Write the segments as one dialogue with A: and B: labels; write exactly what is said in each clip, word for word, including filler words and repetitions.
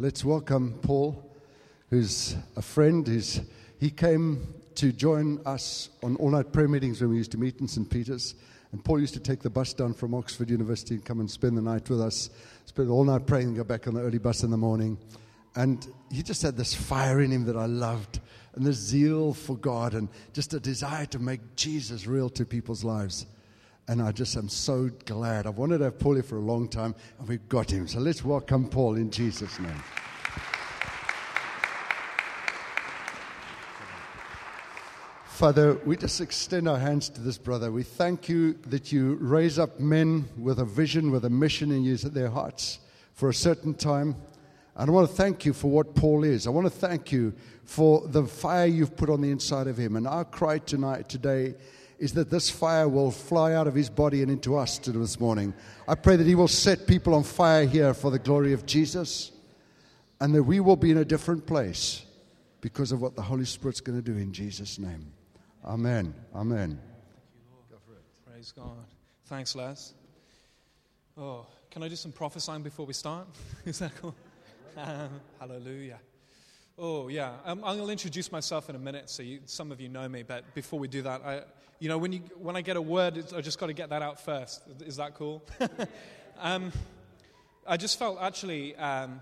A: Let's welcome Paul, who's a friend. Who's, he came to join us on all-night prayer meetings when we used to meet in Saint Peter's. And Paul used to take the bus down from Oxford University and come and spend the night with us, spend all night praying and go back on the early bus in the morning. And he just had this fire in him that I loved, and this zeal for God, and just a desire to make Jesus real to people's lives. And I just am so glad. I've wanted to have Paul here for a long time, and we've got him. So let's welcome Paul in Jesus' name. Father, we just extend our hands to this brother. We thank you that you raise up men with a vision, with a mission in you at their hearts for a certain time. And I want to thank you for what Paul is. I want to thank you for the fire you've put on the inside of him. And our cry tonight, today, is that this fire will fly out of his body and into us this morning. I pray that he will set people on fire here for the glory of Jesus, and that we will be in a different place because of what the Holy Spirit's going to do in Jesus' name. Amen. Amen.
B: Go for it. Praise God. Thanks, Les. Oh, can I do some prophesying before we start? Is that cool? Um, hallelujah. Oh, yeah. Um, I'm going to introduce myself in a minute, so you, some of you know me. But before we do that, I, you know, when you when I get a word, I just got to get that out first. Is that cool? um, I just felt actually, um,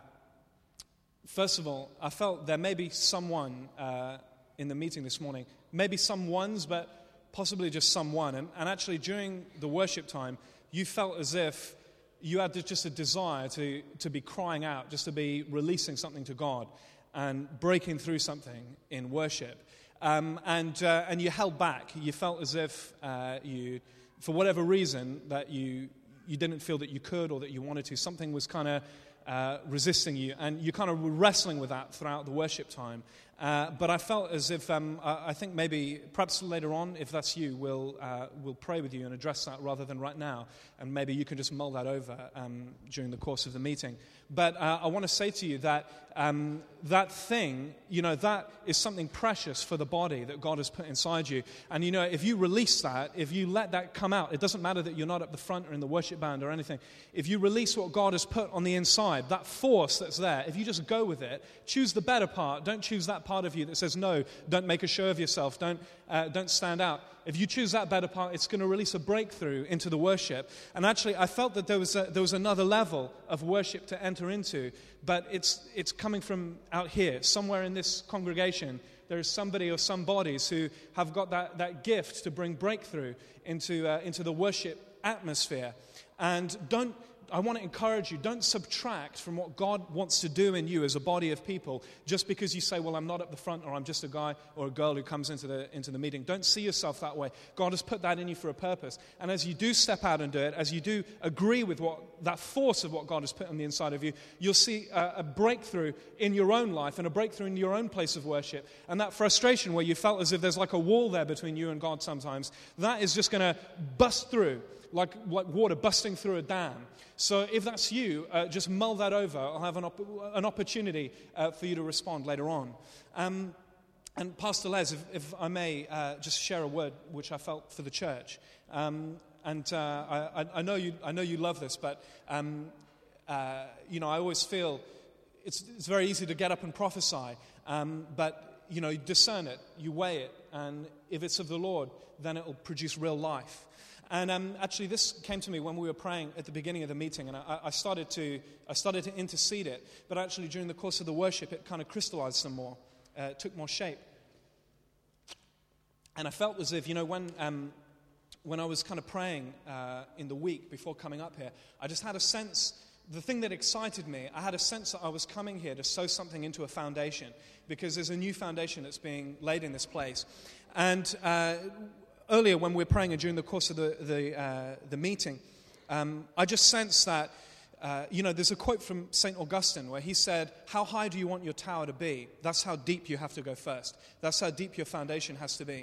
B: first of all, I felt there may be someone uh, in the meeting this morning, maybe some ones, but possibly just someone. And, and actually, during the worship time, you felt as if you had just a desire to, to be crying out, just to be releasing something to God and breaking through something in worship. Um, and uh, and you held back. You felt as if uh, you, for whatever reason, that you you didn't feel that you could or that you wanted to. Something was kind of uh, resisting you, and you kind of were wrestling with that throughout the worship time. Uh, but I felt as if um, I, I think maybe perhaps later on, if that's you, we'll uh, we'll pray with you and address that rather than right now, and maybe you can just mull that over um, during the course of the meeting. But uh, I want to say to you that um, that thing, you know, that is something precious for the body that God has put inside you. And, you know, if you release that, if you let that come out, it doesn't matter that you're not at the front or in the worship band or anything. If you release what God has put on the inside, that force that's there, if you just go with it, choose the better part. Don't choose that part of you that says, no, don't make a show of yourself. Don't, uh, don't stand out. If you choose that better part, it's going to release a breakthrough into the worship. And actually, I felt that there was a, there was another level of worship to enter into, but it's it's coming from out here, somewhere in this congregation. There is somebody or some bodies who have got that, that gift to bring breakthrough into uh, into the worship atmosphere. And don't. I want to encourage you, don't subtract from what God wants to do in you as a body of people just because you say, well, I'm not at the front, or I'm just a guy or a girl who comes into the into the meeting. Don't see yourself that way. God has put that in you for a purpose. And as you do step out and do it, as you do agree with what that force of what God has put on the inside of you, you'll see a, a breakthrough in your own life and a breakthrough in your own place of worship. And that frustration where you felt as if there's like a wall there between you and God sometimes, that is just going to bust through. Like, like water busting through a dam. So if that's you, uh, just mull that over. I'll have an, op- an opportunity uh, for you to respond later on. Um, and Pastor Les, if, if I may uh, just share a word which I felt for the church. Um, and uh, I, I know you I know you love this, but um, uh, you know, I always feel it's, it's very easy to get up and prophesy. Um, but, you know, you discern it, you weigh it, and if it's of the Lord, then it will produce real life. And um, actually, this came to me when we were praying at the beginning of the meeting, and I, I started to I started to intercede it. But actually, during the course of the worship, it kind of crystallized some more. Uh, it took more shape. And I felt as if, you know, when um, when I was kind of praying uh, in the week before coming up here, I just had a sense. The thing that excited me, I had a sense that I was coming here to sow something into a foundation, because there's a new foundation that's being laid in this place, and. Uh, Earlier, when we were praying and during the course of the the, uh, the meeting, um, I just sensed that, uh, you know, there's a quote from Saint Augustine where he said, how high do you want your tower to be? That's how deep you have to go first. That's how deep your foundation has to be.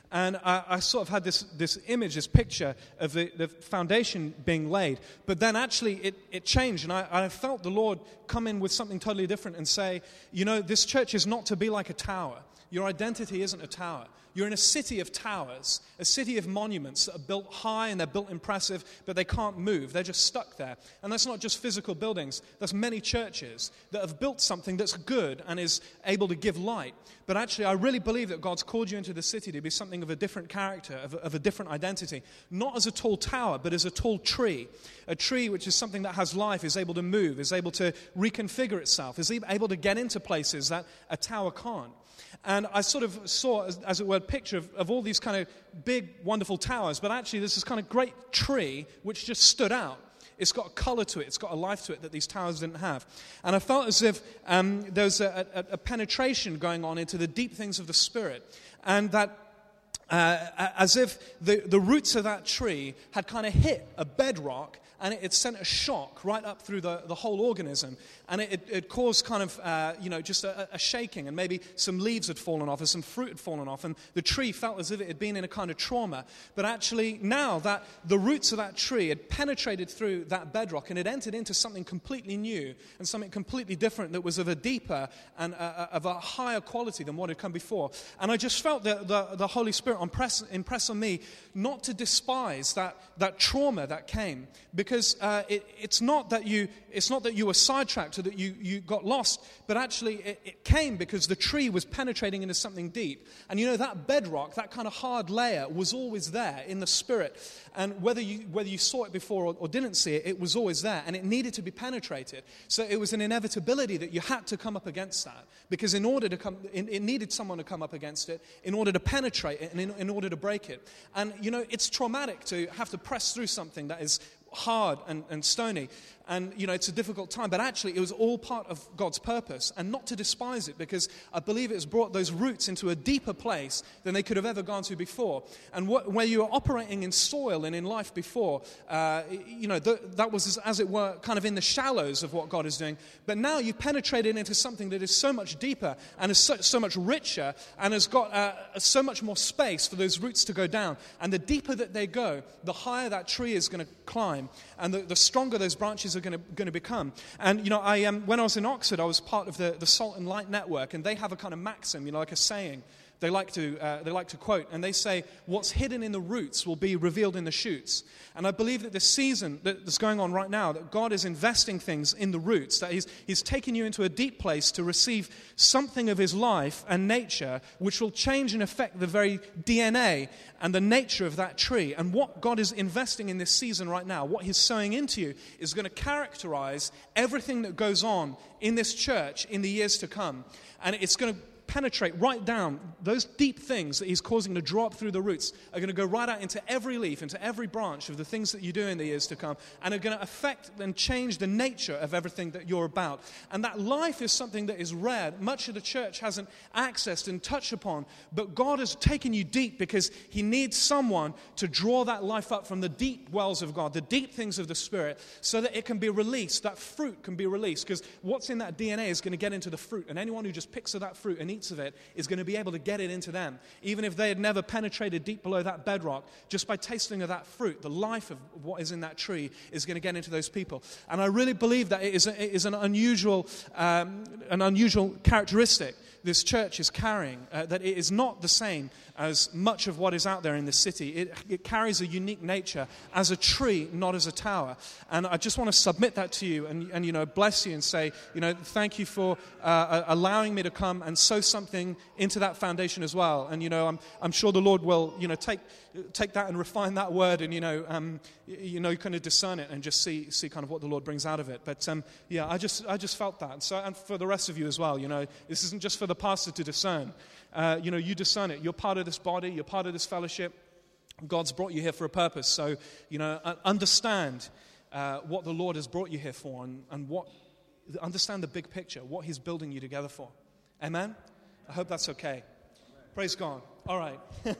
B: And I, I sort of had this, this image, this picture of the, the foundation being laid. But then actually it, it changed, and I, I felt the Lord come in with something totally different and say, you know, this church is not to be like a tower. Your identity isn't a tower. You're in a city of towers, a city of monuments that are built high and they're built impressive, but they can't move. They're just stuck there. And that's not just physical buildings. That's many churches that have built something that's good and is able to give light. But actually, I really believe that God's called you into the city to be something of a different character, of a, of a different identity. Not as a tall tower, but as a tall tree. A tree which is something that has life, is able to move, is able to reconfigure itself, is able to get into places that a tower can't. And I sort of saw, as, as it were, a picture of, of all these kind of big, wonderful towers, but actually there's this kind of great tree which just stood out. It's got a color to it. It's got a life to it that these towers didn't have. And I felt as if um, there was a, a, a penetration going on into the deep things of the Spirit. And that uh, as if the, the roots of that tree had kind of hit a bedrock, and it, it sent a shock right up through the, the whole organism. And it, it, it caused kind of, uh, you know, just a, a shaking, and maybe some leaves had fallen off or some fruit had fallen off, and the tree felt as if it had been in a kind of trauma. But actually now that the roots of that tree had penetrated through that bedrock and it entered into something completely new and something completely different that was of a deeper and uh, of a higher quality than what had come before. And I just felt the, the, the Holy Spirit impress, impress on me not to despise that, that trauma that came, because uh, it, it's not that you it's not that you were sidetracked or that you, you got lost, but actually it, it came because the tree was penetrating into something deep. And you know, that bedrock, that kind of hard layer was always there in the Spirit. And whether you whether you saw it before or, or didn't see it, it was always there, and it needed to be penetrated. So it was an inevitability that you had to come up against that, because in order to come, it, it needed someone to come up against it in order to penetrate it and in, in order to break it. And you know, it's traumatic to have to press through something that is hard and, and stony, and you know, it's a difficult time, but actually it was all part of God's purpose, and not to despise it, because I believe it has brought those roots into a deeper place than they could have ever gone to before. And what, where you were operating in soil and in life before, uh, you know, th- that was, as it were, kind of in the shallows of what God is doing, but now you've penetrated into something that is so much deeper and is so, so much richer and has got uh, so much more space for those roots to go down. And the deeper that they go, the higher that tree is going to climb, and the, the stronger those branches are going to going to become. And you know, I um, when I was in Oxford, I was part of the, the Salt and Light Network, and they have a kind of maxim, you know, like a saying they like to uh, they like to quote, and they say, "What's hidden in the roots will be revealed in the shoots." And I believe that this season that's going on right now, that God is investing things in the roots, that He's He's taking you into a deep place to receive something of His life and nature, which will change and affect the very D N A and the nature of that tree. And what God is investing in this season right now, what He's sowing into you, is going to characterize everything that goes on in this church in the years to come. And it's going to penetrate right down. Those deep things that He's causing to draw up through the roots are going to go right out into every leaf, into every branch of the things that you do in the years to come, and are going to affect and change the nature of everything that you're about. And that life is something that is rare. Much of the church hasn't accessed and touched upon, but God has taken you deep because He needs someone to draw that life up from the deep wells of God, the deep things of the Spirit, so that it can be released, that fruit can be released, because what's in that D N A is going to get into the fruit, and anyone who just picks of that fruit and eats of it is going to be able to get it into them. Even if they had never penetrated deep below that bedrock, just by tasting of that fruit, the life of what is in that tree is going to get into those people. And I really believe that it is, a, it is an unusual, um, an unusual characteristic this church is carrying, uh, that it is not the same as much of what is out there in the city. It, it carries a unique nature as a tree, not as a tower. And I just want to submit that to you and, and you know, bless you and say, you know, thank you for uh, allowing me to come and sow something into that foundation as well. And, you know, I'm, I'm sure the Lord will, you know, take take that and refine that word and, you know, um, you know, kind of discern it and just see see kind of what the Lord brings out of it. But, um, yeah, I just I just felt that. And so, and for the rest of you as well, you know, this isn't just for the pastor to discern. Uh, you know, you discern it. You're part of this body. You're part of this fellowship. God's brought you here for a purpose. So, you know, understand uh, what the Lord has brought you here for, and, and what understand the big picture, what He's building you together for. Amen? I hope that's okay. Praise God. All right.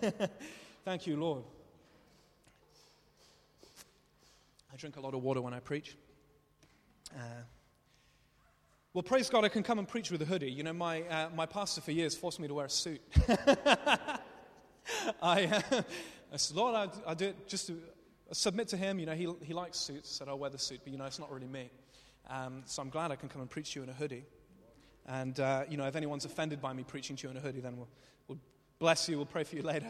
B: Thank you, Lord. I drink a lot of water when I preach. Uh, well, praise God, I can come and preach with a hoodie. You know, my uh, my pastor for years forced me to wear a suit. I, uh, I said, Lord, I, I do it just to submit to him. You know, he he likes suits. I said, I'll wear the suit, but, you know, it's not really me. Um, so I'm glad I can come and preach to you in a hoodie. And, uh, you know, if anyone's offended by me preaching to you in a hoodie, then we'll, we'll bless you. We'll pray for you later.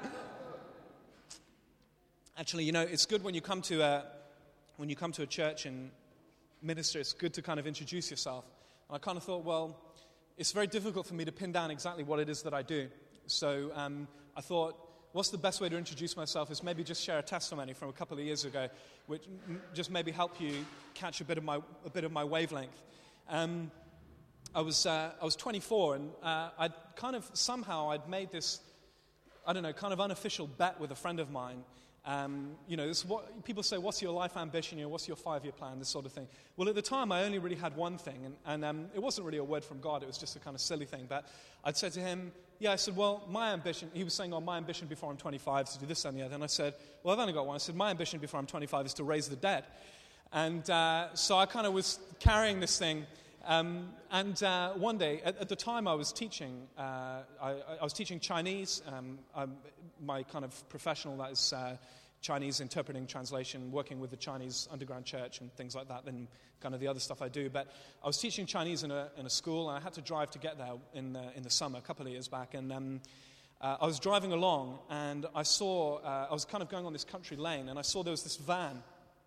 B: Actually, you know, it's good when you come to a, when you come to a church and minister, it's good to kind of introduce yourself. And I kind of thought, well, it's very difficult for me to pin down exactly what it is that I do. So um, I thought, what's the best way to introduce myself is maybe just share a testimony from a couple of years ago, which m- just maybe help you catch a bit of my a bit of my wavelength. Um, I was uh, I was twenty-four, and uh, I'd kind of somehow I'd made this, I don't know, kind of unofficial bet with a friend of mine. Um, you know, this is what people say, what's your life ambition? You know, what's your five-year plan? This sort of thing. Well, at the time, I only really had one thing, and, and um, it wasn't really a word from God. It was just a kind of silly thing. But I'd said to him, yeah, I said, well, my ambition, he was saying, oh, my ambition before I'm twenty-five is to do this and the other. And I said, well, I've only got one. I said, my ambition before I'm twenty-five is to raise the dead. And uh, so I kind of was carrying this thing. Um, and uh, one day, at, at the time I was teaching, uh, I, I was teaching Chinese. Um, I'm, my kind of professional, that is uh, Chinese interpreting, translation, working with the Chinese underground church and things like that, and kind of the other stuff I do. But I was teaching Chinese in a in a school, and I had to drive to get there in the, in the summer, a couple of years back. And um, uh, I was driving along, and I saw, uh, I was kind of going on this country lane, and I saw there was this van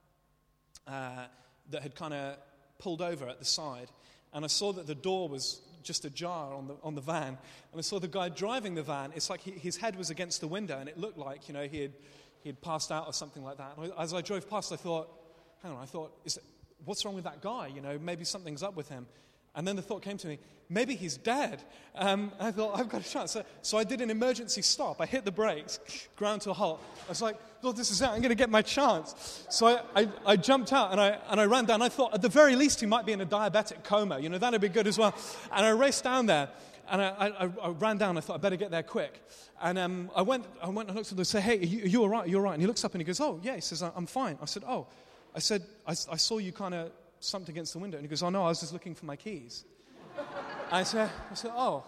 B: uh, that had kind of pulled over at the side. And I saw that the door was just ajar on the on the van. And I saw the guy driving the van. It's like he, his head was against the window, and it looked like, you know, he had he had passed out or something like that. And as I drove past, I thought, hang on, I thought, is it, what's wrong with that guy? You know, maybe something's up with him. And then the thought came to me, maybe he's dead. Um, I thought, I've got a chance. So, so I did an emergency stop. I hit the brakes, ground to a halt. I was like, Lord, this is it. I'm going to get my chance. So I, I, I jumped out and I and I ran down. I thought, at the very least, he might be in a diabetic coma. You know, that'd be good as well. And I raced down there. And I, I, I ran down. I thought, I better get there quick. And um, I went I went and looked at him and said, hey, are you, are you all right? Are you all right? And he looks up and he goes, oh, yeah. He says, I'm fine. I said, oh. I said, I, I saw you kind of slumped against the window. And he goes, oh, no, I was just looking for my keys. I said, I said, oh.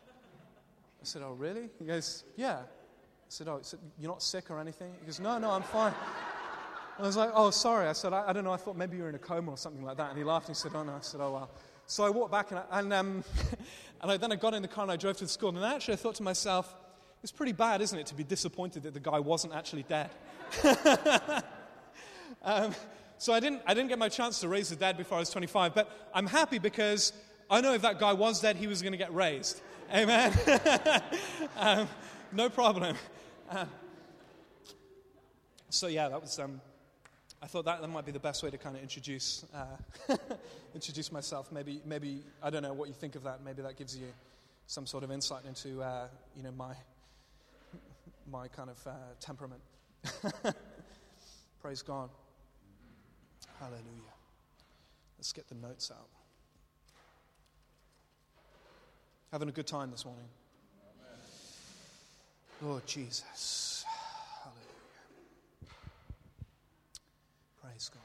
B: I said, oh, really? He goes, yeah. I said, oh, said, you're not sick or anything? He goes, no, no, I'm fine. I was like, oh, sorry. I said, I, I don't know. I thought maybe you were in a coma or something like that. And he laughed and he said, oh, no. I said, oh, well. So I walked back and, I, and, um, and I, then I got in the car and I drove to the school. And actually I thought to myself, it's pretty bad, isn't it, to be disappointed that the guy wasn't actually dead. um, so I didn't, I didn't get my chance to raise the dead before I was twenty-five. But I'm happy because I know if that guy was dead, he was going to get raised. Amen? um, no problem. Um, so yeah, that was... Um, I thought that, that might be the best way to kind of introduce uh, introduce myself. Maybe, maybe I don't know what you think of that. Maybe that gives you some sort of insight into uh, you know my my kind of uh, temperament. Praise God. Hallelujah. Let's get the notes out. Having a good time this morning. Lord Jesus. Praise God.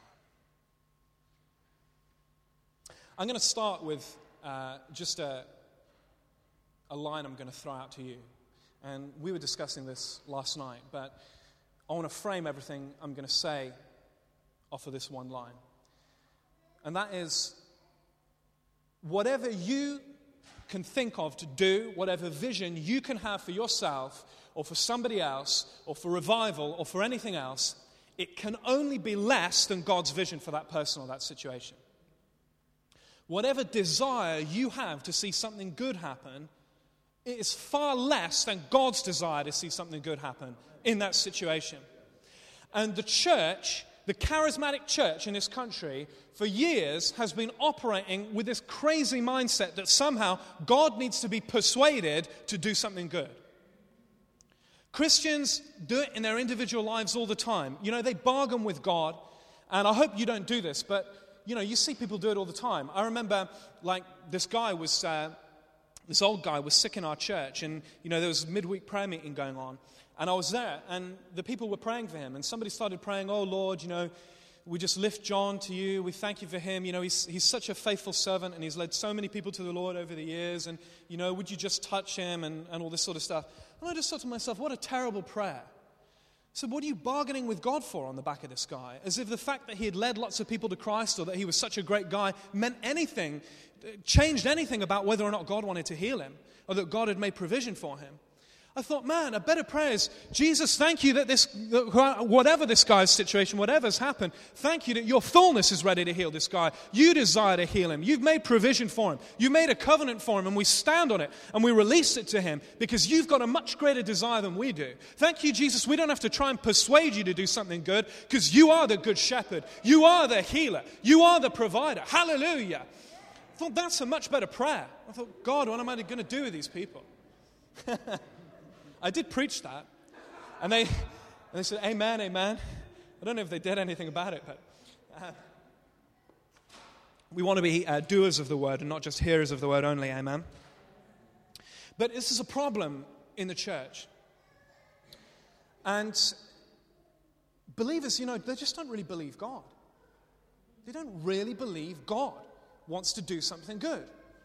B: I'm going to start with uh, just a, a line I'm going to throw out to you. And we were discussing this last night, but I want to frame everything I'm going to say off of this one line. And that is, whatever you can think of to do, whatever vision you can have for yourself or for somebody else or for revival or for anything else, it can only be less than God's vision for that person or that situation. Whatever desire you have to see something good happen, it is far less than God's desire to see something good happen in that situation. And the church, the charismatic church in this country, for years has been operating with this crazy mindset that somehow God needs to be persuaded to do something good. Christians do it in their individual lives all the time. You know, they bargain with God, and I hope you don't do this, but, you know, you see people do it all the time. I remember, like, this guy was, uh, this old guy was sick in our church, and, you know, there was a midweek prayer meeting going on, and I was there, and the people were praying for him, and somebody started praying, oh, Lord, you know, we just lift John to you. We thank you for him. You know, he's, he's such a faithful servant, and he's led so many people to the Lord over the years. And, you know, would you just touch him and, and all this sort of stuff. And I just thought to myself, what a terrible prayer. So what are you bargaining with God for on the back of this guy? As if the fact that he had led lots of people to Christ or that he was such a great guy meant anything, changed anything about whether or not God wanted to heal him or that God had made provision for him. I thought, man, a better prayer is, Jesus, thank you that this, that whatever this guy's situation, whatever's happened, thank you that your fullness is ready to heal this guy. You desire to heal him. You've made provision for him. You made a covenant for him, and we stand on it, and we release it to him because you've got a much greater desire than we do. Thank you, Jesus. We don't have to try and persuade you to do something good because you are the good shepherd. You are the healer. You are the provider. Hallelujah. I thought that's a much better prayer. I thought, God, what am I going to do with these people? I did preach that, and they and they said, amen, amen. I don't know if they did anything about it, but uh, we want to be uh, doers of the word and not just hearers of the word only, amen. But this is a problem in the church. And believers, you know, they just don't really believe God. They don't really believe God wants to do something good.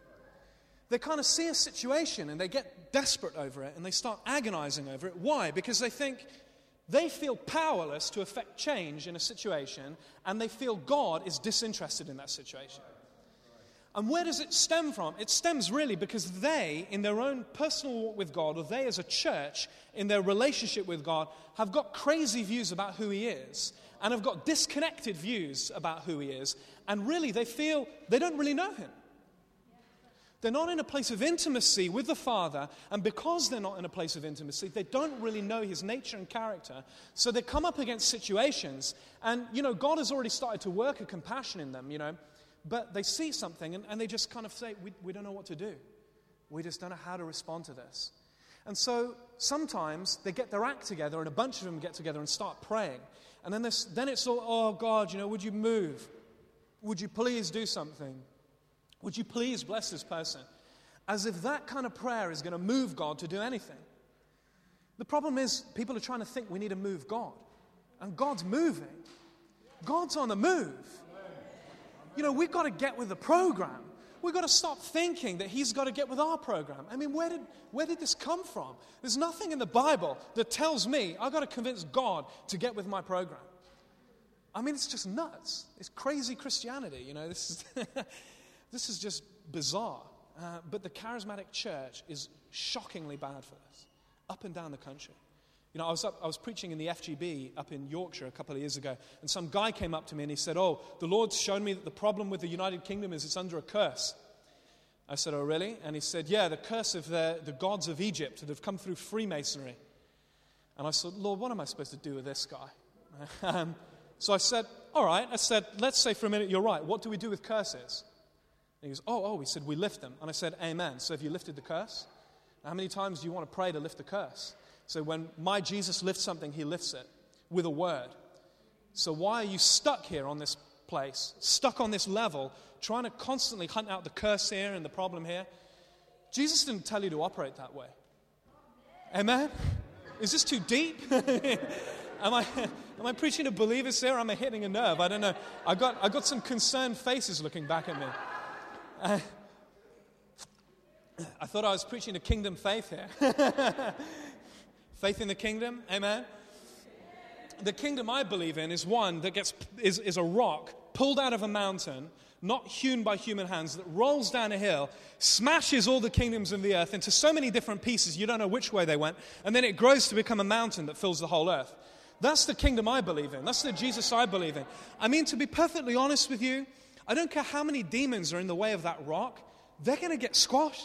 B: They kind of see a situation and they get desperate over it and they start agonizing over it. Why? Because they think they feel powerless to affect change in a situation, and they feel God is disinterested in that situation. And where does it stem from? It stems really because they, in their own personal walk with God, or they as a church, in their relationship with God, have got crazy views about who He is, and have got disconnected views about who He is, and really they feel they don't really know Him. They're not in a place of intimacy with the Father, and because they're not in a place of intimacy, they don't really know His nature and character. So they come up against situations, and, you know, God has already started to work a compassion in them, you know, but they see something, and, and they just kind of say, we, we don't know what to do. We just don't know how to respond to this. And so sometimes they get their act together, and a bunch of them get together and start praying. And then, this, then it's all, oh, God, you know, would you move? Would you please do something? Would you please bless this person? As if that kind of prayer is going to move God to do anything. The problem is people are trying to think we need to move God. And God's moving. God's on the move. You know, we've got to get with the program. We've got to stop thinking that He's got to get with our program. I mean, where did, where did this come from? There's nothing in the Bible that tells me I've got to convince God to get with my program. I mean, it's just nuts. It's crazy Christianity. You know, this is... This is just bizarre, uh, but the charismatic church is shockingly bad for this, up and down the country. You know, I was up, I was preaching in the F G B up in Yorkshire a couple of years ago, and some guy came up to me and he said, oh, the Lord's shown me that the problem with the United Kingdom is it's under a curse. I said, oh, really? And he said, yeah, the curse of the, the gods of Egypt that have come through Freemasonry. And I said, Lord, what am I supposed to do with this guy? um, so I said, all right, I said, let's say for a minute you're right. What do we do with curses? And he goes, oh, oh, he said, we lift them. And I said, amen. So have you lifted the curse? How many times do you want to pray to lift the curse? So when my Jesus lifts something, He lifts it with a word. So why are you stuck here on this place, stuck on this level, trying to constantly hunt out the curse here and the problem here? Jesus didn't tell you to operate that way. Amen? Is this too deep? Am I am I preaching to believers here? Or am I hitting a nerve? I don't know. I got I got some concerned faces looking back at me. Uh, I thought I was preaching to kingdom faith here. Faith in the kingdom, amen? The kingdom I believe in is one that gets is, is a rock pulled out of a mountain, not hewn by human hands, that rolls down a hill, smashes all the kingdoms of the earth into so many different pieces, you don't know which way they went, and then it grows to become a mountain that fills the whole earth. That's the kingdom I believe in. That's the Jesus I believe in. I mean, to be perfectly honest with you, I don't care how many demons are in the way of that rock, they're going to get squashed.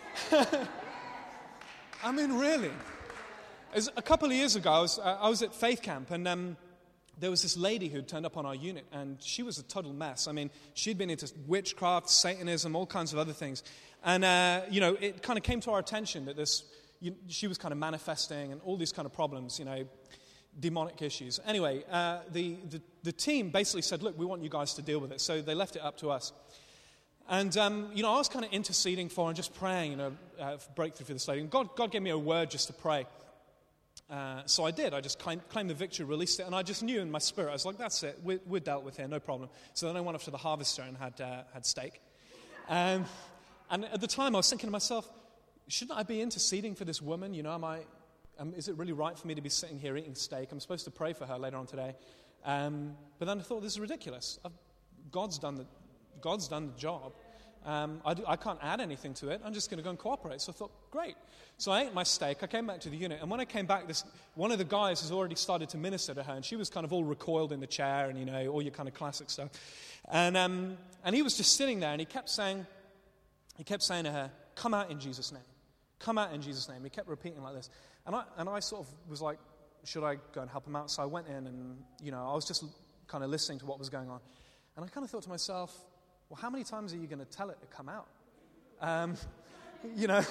B: I mean, really. As a couple of years ago, I was, uh, I was at Faith Camp, and um, there was this lady who'd turned up on our unit, and she was a total mess. I mean, she'd been into witchcraft, Satanism, all kinds of other things. And, uh, you know, it kind of came to our attention that this, you, she was kind of manifesting and all these kind of problems, you know, demonic issues. Anyway, uh, the, the, the team basically said, look, we want you guys to deal with it. So they left it up to us. And, um, you know, I was kind of interceding for and just praying, you know, uh, for breakthrough for this lady. And God, God gave me a word just to pray. Uh, so I did. I just claimed, claimed the victory, released it, and I just knew in my spirit. I was like, that's it. We're, we're dealt with here, no problem. So then I went off to the harvester and had, uh, had steak. Um, and at the time, I was thinking to myself, shouldn't I be interceding for this woman? You know, am I, um, is it really right for me to be sitting here eating steak? I'm supposed to pray for her later on today. Um, but then I thought, this is ridiculous. I've, God's done the, God's done the job. Um, I, do, I can't add anything to it. I'm just going to go and cooperate. So I thought, great. So I ate my steak. I came back to the unit. And when I came back, this one of the guys has already started to minister to her. And she was kind of all recoiled in the chair and, you know, all your kind of classic stuff. And um, and he was just sitting there. And he kept saying, he kept saying to her, come out in Jesus' name. Come out in Jesus' name. He kept repeating like this. And I, and I sort of was like, should I go and help him out? So I went in and, you know, I was just kind of listening to what was going on. And I kind of thought to myself, well, how many times are you going to tell it to come out? Um, you know,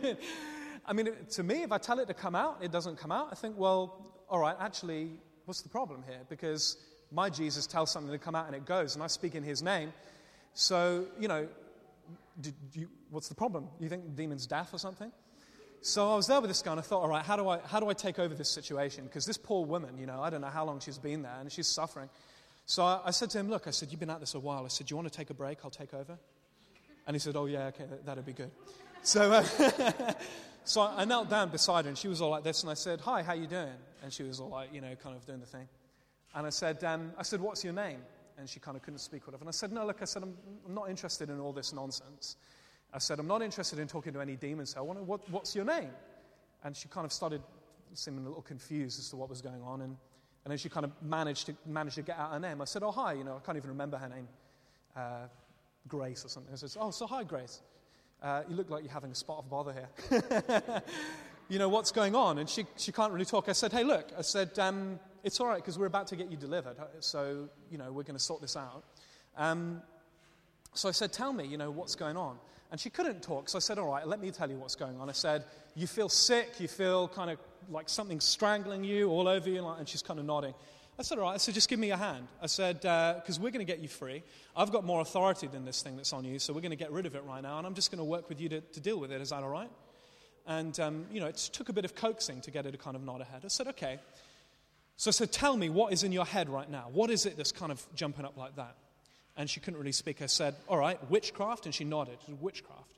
B: I mean, to me, if I tell it to come out, it doesn't come out. I think, well, all right, actually, what's the problem here? Because my Jesus tells something to come out and it goes, and I speak in his name. So, you know, did you, what's the problem? You think the demon's deaf or something? So I was there with this guy, and I thought, all right, how do I, how do I take over this situation? Because this poor woman, you know, I don't know how long she's been there, and she's suffering. So I, I said to him, look, I said, you've been at this a while. I said, do you want to take a break? I'll take over. And he said, oh, yeah, okay, that, that'd be good. So uh, so I knelt down beside her, and she was all like this, and I said, hi, how you doing? And she was all like, you know, kind of doing the thing. And I said, um, I said, what's your name? And she kind of couldn't speak whatever. And I said, no, look, I said, I'm, I'm not interested in all this nonsense. I said, I'm not interested in talking to any demons. So I want to, what, what's your name? And she kind of started seeming a little confused as to what was going on. And, and then she kind of managed to managed to get out her name. I said, oh, hi. You know, I can't even remember her name. Uh, Grace or something. I said, oh, so hi, Grace. Uh, you look like you're having a spot of bother here. You know, what's going on? And she, she can't really talk. I said, hey, look. I said, um, it's all right because we're about to get you delivered. So, you know, we're going to sort this out. Um, so I said, tell me, you know, what's going on? And she couldn't talk. So I said, all right, let me tell you what's going on. I said, you feel sick. You feel kind of like something strangling you all over you. And she's kind of nodding. I said, all right. I said, just give me your hand. I said, because uh, we're going to get you free. I've got more authority than this thing that's on you, so we're going to get rid of it right now, and I'm just going to work with you to, to deal with it. Is that all right? And, um, you know, it took a bit of coaxing to get her to kind of nod her head. I said, okay. So I said, tell me, what is in your head right now? What is it that's kind of jumping up like that? And she couldn't really speak. I said, all right, witchcraft? And she nodded. She said, witchcraft.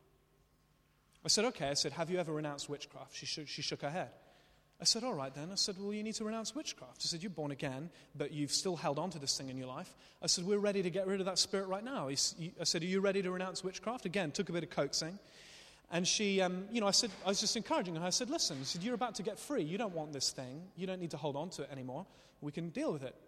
B: I said, okay. I said, have you ever renounced witchcraft? She shook, she shook her head. I said, all right then. I said, well, you need to renounce witchcraft. I said, you're born again, but you've still held on to this thing in your life. I said, we're ready to get rid of that spirit right now. I said, are you ready to renounce witchcraft? Again, took a bit of coaxing. And she, um, you know, I said, I was just encouraging her. I said, listen, I said, you're about to get free. You don't want this thing. You don't need to hold on to it anymore. We can deal with it.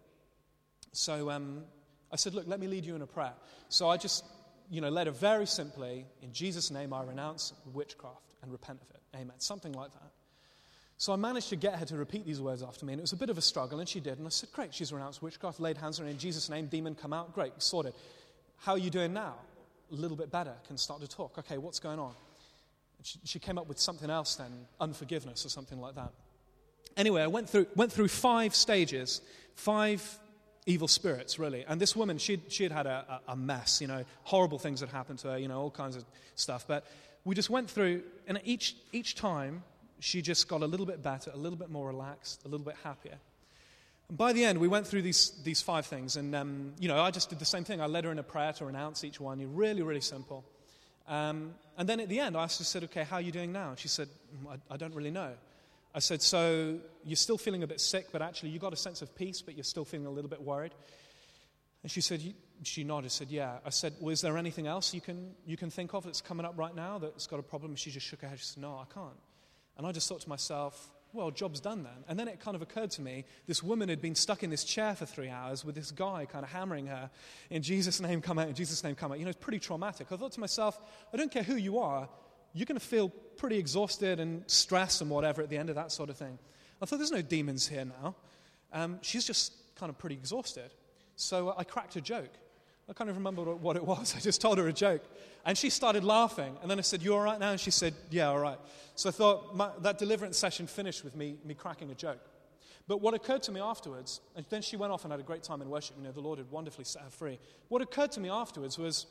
B: So um, I said, look, let me lead you in a prayer. So I just, you know, led her very simply, in Jesus' name, I renounce witchcraft and repent of it. Amen. Something like that. So I managed to get her to repeat these words after me, and it was a bit of a struggle, and she did. And I said, great, she's renounced witchcraft, laid hands on her in Jesus' name, demon come out, great, sorted. How are you doing now? A little bit better, can start to talk. Okay, what's going on? She, she came up with something else then, unforgiveness or something like that. Anyway, I went through went through five stages, five evil spirits, really. And this woman, she she had had a, a mess, you know, horrible things had happened to her, you know, all kinds of stuff. But we just went through, and each each time, she just got a little bit better, a little bit more relaxed, a little bit happier. And by the end, we went through these these five things. And, um, you know, I just did the same thing. I led her in a prayer to renounce each one. Really, really simple. Um, and then at the end, I asked her, said, okay, how are you doing now? And she said, I, I don't really know. I said, so you're still feeling a bit sick, but actually you got a sense of peace, but you're still feeling a little bit worried? And she said, she nodded, said, yeah. I said, well, is there anything else you can you can think of that's coming up right now that's got a problem? And she just shook her head. She said, no, I can't. And I just thought to myself, well, job's done then. And then it kind of occurred to me, this woman had been stuck in this chair for three hours with this guy kind of hammering her, in Jesus' name come out, in Jesus' name come out. You know, it's pretty traumatic. I thought to myself, I don't care who you are, you're going to feel pretty exhausted and stressed and whatever at the end of that sort of thing. I thought, there's no demons here now. Um, she's just kind of pretty exhausted. So I cracked a joke. I can't even remember what it was. I just told her a joke. And she started laughing. And then I said, you all right now? And she said, yeah, all right. So I thought my, that deliverance session finished with me, me cracking a joke. But what occurred to me afterwards, and then she went off and had a great time in worship. You know, the Lord had wonderfully set her free. What occurred to me afterwards was,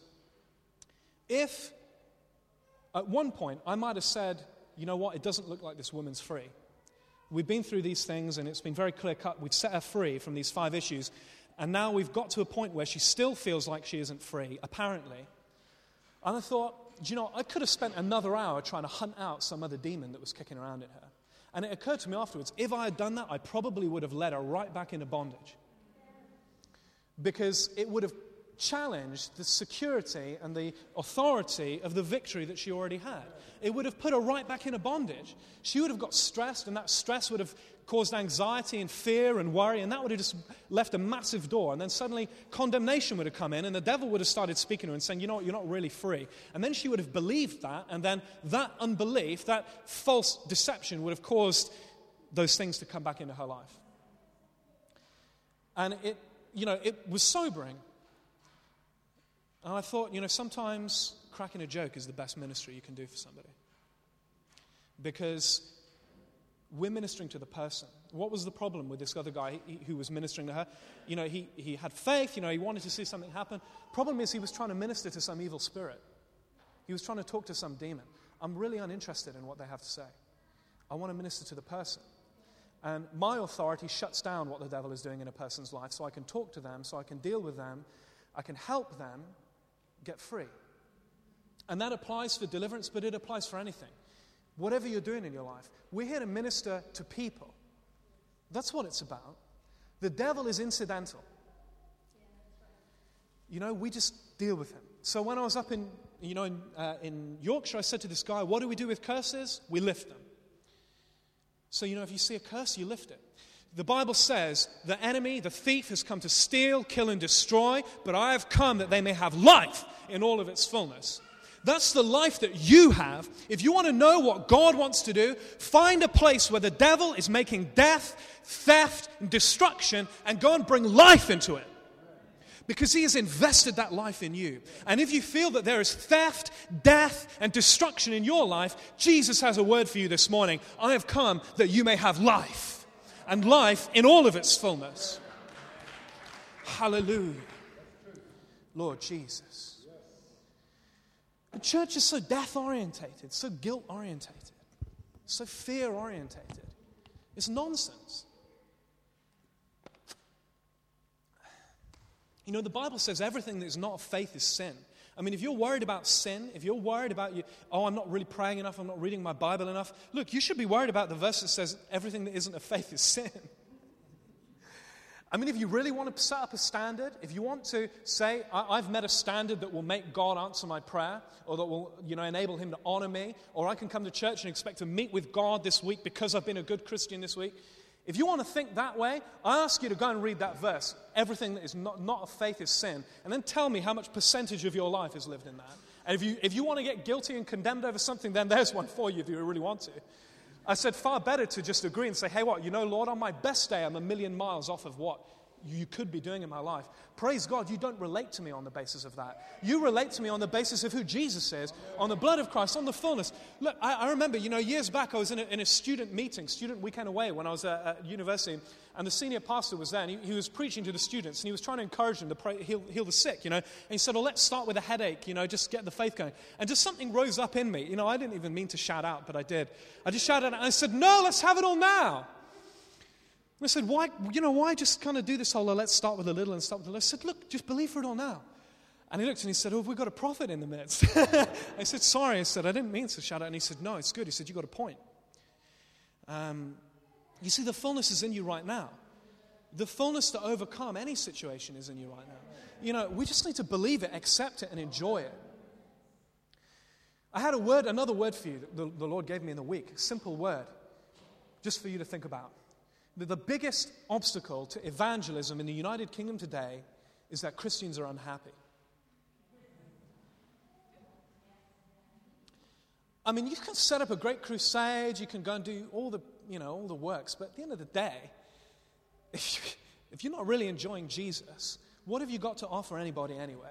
B: if at one point I might have said, you know what, it doesn't look like this woman's free. We've been through these things, and it's been very clear-cut. We've set her free from these five issues, and now we've got to a point where she still feels like she isn't free, apparently. And I thought, do you know, I could have spent another hour trying to hunt out some other demon that was kicking around in her. And it occurred to me afterwards, if I had done that, I probably would have led her right back into bondage. Because it would have challenged the security and the authority of the victory that she already had. It would have put her right back into bondage. She would have got stressed, and that stress would have caused anxiety and fear and worry, and that would have just left a massive door. And then suddenly condemnation would have come in, and the devil would have started speaking to her and saying, you know what, you're not really free. And then she would have believed that, and then that unbelief, that false deception would have caused those things to come back into her life. And it, you know, it was sobering. And I thought, you know, sometimes cracking a joke is the best ministry you can do for somebody. Because we're ministering to the person. What was the problem with this other guy he, who was ministering to her? You know, he, he had faith, you know, he wanted to see something happen. Problem is he was trying to minister to some evil spirit. He was trying to talk to some demon. I'm really uninterested in what they have to say. I want to minister to the person. And my authority shuts down what the devil is doing in a person's life, so I can talk to them, so I can deal with them, I can help them get free. And that applies for deliverance, but it applies for anything. Whatever you're doing in your life, we're here to minister to people. That's what it's about. The devil is incidental. You know, we just deal with him. So when I was up in, you know, in, uh, in Yorkshire, I said to this guy, what do we do with curses? We lift them. So, you know, if you see a curse, you lift it. The Bible says, the enemy, the thief, has come to steal, kill, and destroy, but I have come that they may have life in all of its fullness. That's the life that you have. If you want to know what God wants to do, find a place where the devil is making death, theft, and destruction, and go and bring life into it. Because he has invested that life in you. And if you feel that there is theft, death, and destruction in your life, Jesus has a word for you this morning. I have come that you may have life, and life in all of its fullness. Hallelujah. Lord Jesus. The church is so death-orientated, so guilt-orientated, so fear-orientated. It's nonsense. You know, the Bible says everything that is not of faith is sin. I mean, if you're worried about sin, if you're worried about, you, oh, I'm not really praying enough, I'm not reading my Bible enough, look, you should be worried about the verse that says everything that isn't of faith is sin. I mean, if you really want to set up a standard, if you want to say, I- I've met a standard that will make God answer my prayer, or that will, you know, enable him to honor me, or I can come to church and expect to meet with God this week because I've been a good Christian this week. If you want to think that way, I ask you to go and read that verse. Everything that is not, not of faith is sin. And then tell me how much percentage of your life is lived in that. And if you, if you want to get guilty and condemned over something, then there's one for you if you really want to. I said, far better to just agree and say, hey, what, you know, Lord, on my best day, I'm a million miles off of what you could be doing in my life. Praise God, you don't relate to me on the basis of that. You relate to me on the basis of who Jesus is, on the blood of Christ, on the fullness. Look, I, I remember, you know, years back I was in a, in a student meeting, student weekend away when I was at, at university, and the senior pastor was there, and he, he was preaching to the students, and he was trying to encourage them to pray, heal, heal the sick, you know. And he said, well, let's start with a headache, you know, just get the faith going. And just something rose up in me. You know, I didn't even mean to shout out, but I did. I just shouted out, and I said, no, let's have it all now. I said, why, you know, why just kind of do this whole, let's start with a little and start with a little. I said, look, just believe for it all now. And he looked and he said, oh, have we got a prophet in the midst? I said, sorry. I said, I didn't mean to shout out. And he said, no, it's good. He said, you got a point. Um, you see, the fullness is in you right now. The fullness to overcome any situation is in you right now. You know, we just need to believe it, accept it, and enjoy it. I had a word, another word for you that the, the Lord gave me in the week, a simple word, just for you to think about. The biggest obstacle to evangelism in the United Kingdom today is that Christians are unhappy. I mean, you can set up a great crusade, you can go and do all the, you know, all the works, but at the end of the day, if, you, if you're not really enjoying Jesus, what have you got to offer anybody anyway?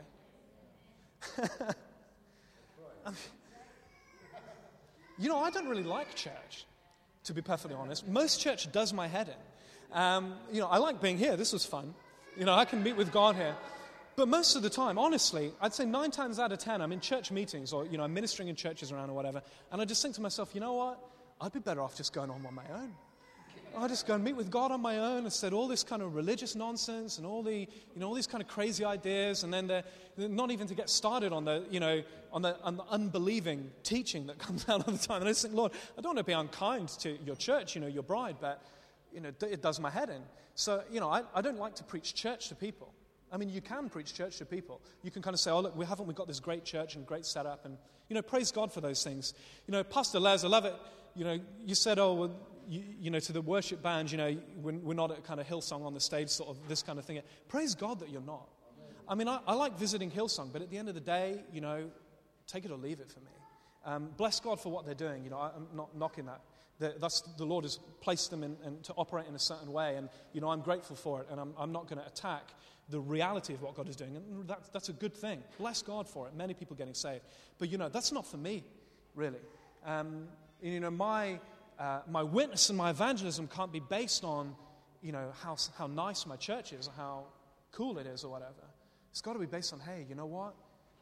B: I mean, you know, I don't really like church, to be perfectly honest. Most church does my head in. Um, you know, I like being here. This was fun. You know, I can meet with God here. But most of the time, honestly, I'd say nine times out of ten, I'm in church meetings or, you know, I'm ministering in churches around or whatever, and I just think to myself, you know what? I'd be better off just going on on my own. I just go and meet with God on my own, and said all this kind of religious nonsense and all the, you know, all these kind of crazy ideas, and then they're, they're not even to get started on the, you know, on the, on the unbelieving teaching that comes out all the time. And I just think, Lord, I don't want to be unkind to your church, you know, your bride, but, you know, it does my head in. So, you know, I, I don't like to preach church to people. I mean, you can preach church to people. You can kind of say, oh, look, we haven't we got this great church and great setup, and, you know, praise God for those things. You know, Pastor Les, I love it. You know, you said, oh, well, You, you know, to the worship band, you know, we're, we're not at kind of Hillsong on the stage, sort of this kind of thing. Praise God that you're not. I mean, I, I like visiting Hillsong, but at the end of the day, you know, take it or leave it for me. Um, bless God for what they're doing. You know, I, I'm not knocking that. The, that's, the Lord has placed them in, in, to operate in a certain way, and, you know, I'm grateful for it, and I'm, I'm not going to attack the reality of what God is doing, and that, that's a good thing. Bless God for it. Many people getting saved. But, you know, that's not for me, really. Um, you know, my... Uh, my witness and my evangelism can't be based on, you know, how how nice my church is or how cool it is or whatever. It's got to be based on, hey, you know what?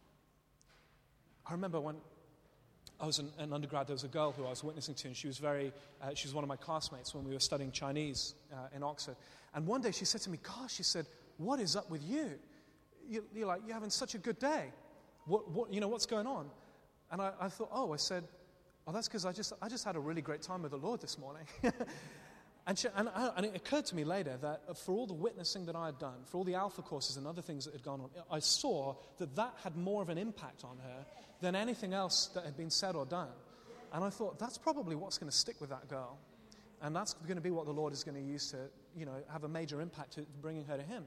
B: I remember when I was an, an undergrad, there was a girl who I was witnessing to, and she was very, uh, she was one of my classmates when we were studying Chinese uh, in Oxford. And one day she said to me, gosh, she said, what is up with you? you you're like, you're having such a good day. What, what, you know, what's going on? And I, I thought, oh, I said, oh, that's because I just I just had a really great time with the Lord this morning. and, she, and, I, and it occurred to me later that for all the witnessing that I had done, for all the Alpha courses and other things that had gone on, I saw that that had more of an impact on her than anything else that had been said or done. And I thought, that's probably what's going to stick with that girl. And that's going to be what the Lord is going to use to, you know, have a major impact to bringing her to Him.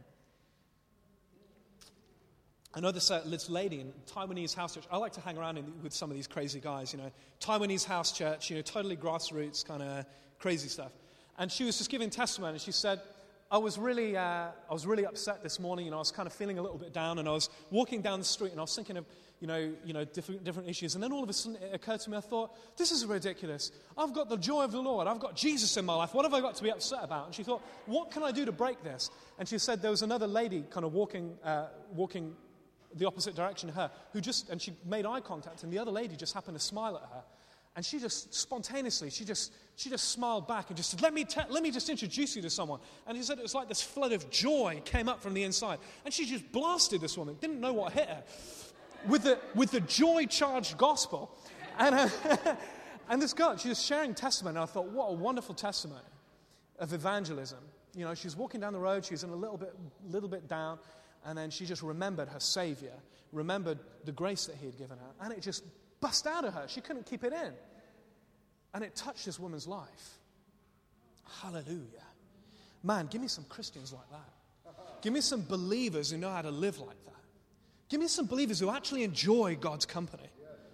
B: I know this, uh, this lady in Taiwanese house church. I like to hang around in, with some of these crazy guys, you know. Taiwanese house church, you know, totally grassroots kind of crazy stuff. And she was just giving testimony, and she said, I was really, uh, I was really upset this morning, you know. I was kind of feeling a little bit down, and I was walking down the street, and I was thinking of, you know, you know, different different issues. And then all of a sudden, it occurred to me. I thought, this is ridiculous. I've got the joy of the Lord. I've got Jesus in my life. What have I got to be upset about? And she thought, what can I do to break this? And she said there was another lady kind of walking, uh, walking. the opposite direction to her, who just, and she made eye contact, and the other lady just happened to smile at her, and she just spontaneously, she just, she just smiled back and just said, let me, te- let me just introduce you to someone. And he said it was like this flood of joy came up from the inside, and she just blasted this woman, didn't know what hit her, with the with the joy-charged gospel, and uh, and this girl, she was sharing testimony, and I thought, what a wonderful testimony of evangelism. You know, she's walking down the road, she's in a little bit, little bit down. And then she just remembered her Savior, remembered the grace that He had given her. And it just bust out of her. She couldn't keep it in. And it touched this woman's life. Hallelujah. Man, give me some Christians like that. Give me some believers who know how to live like that. Give me some believers who actually enjoy God's company.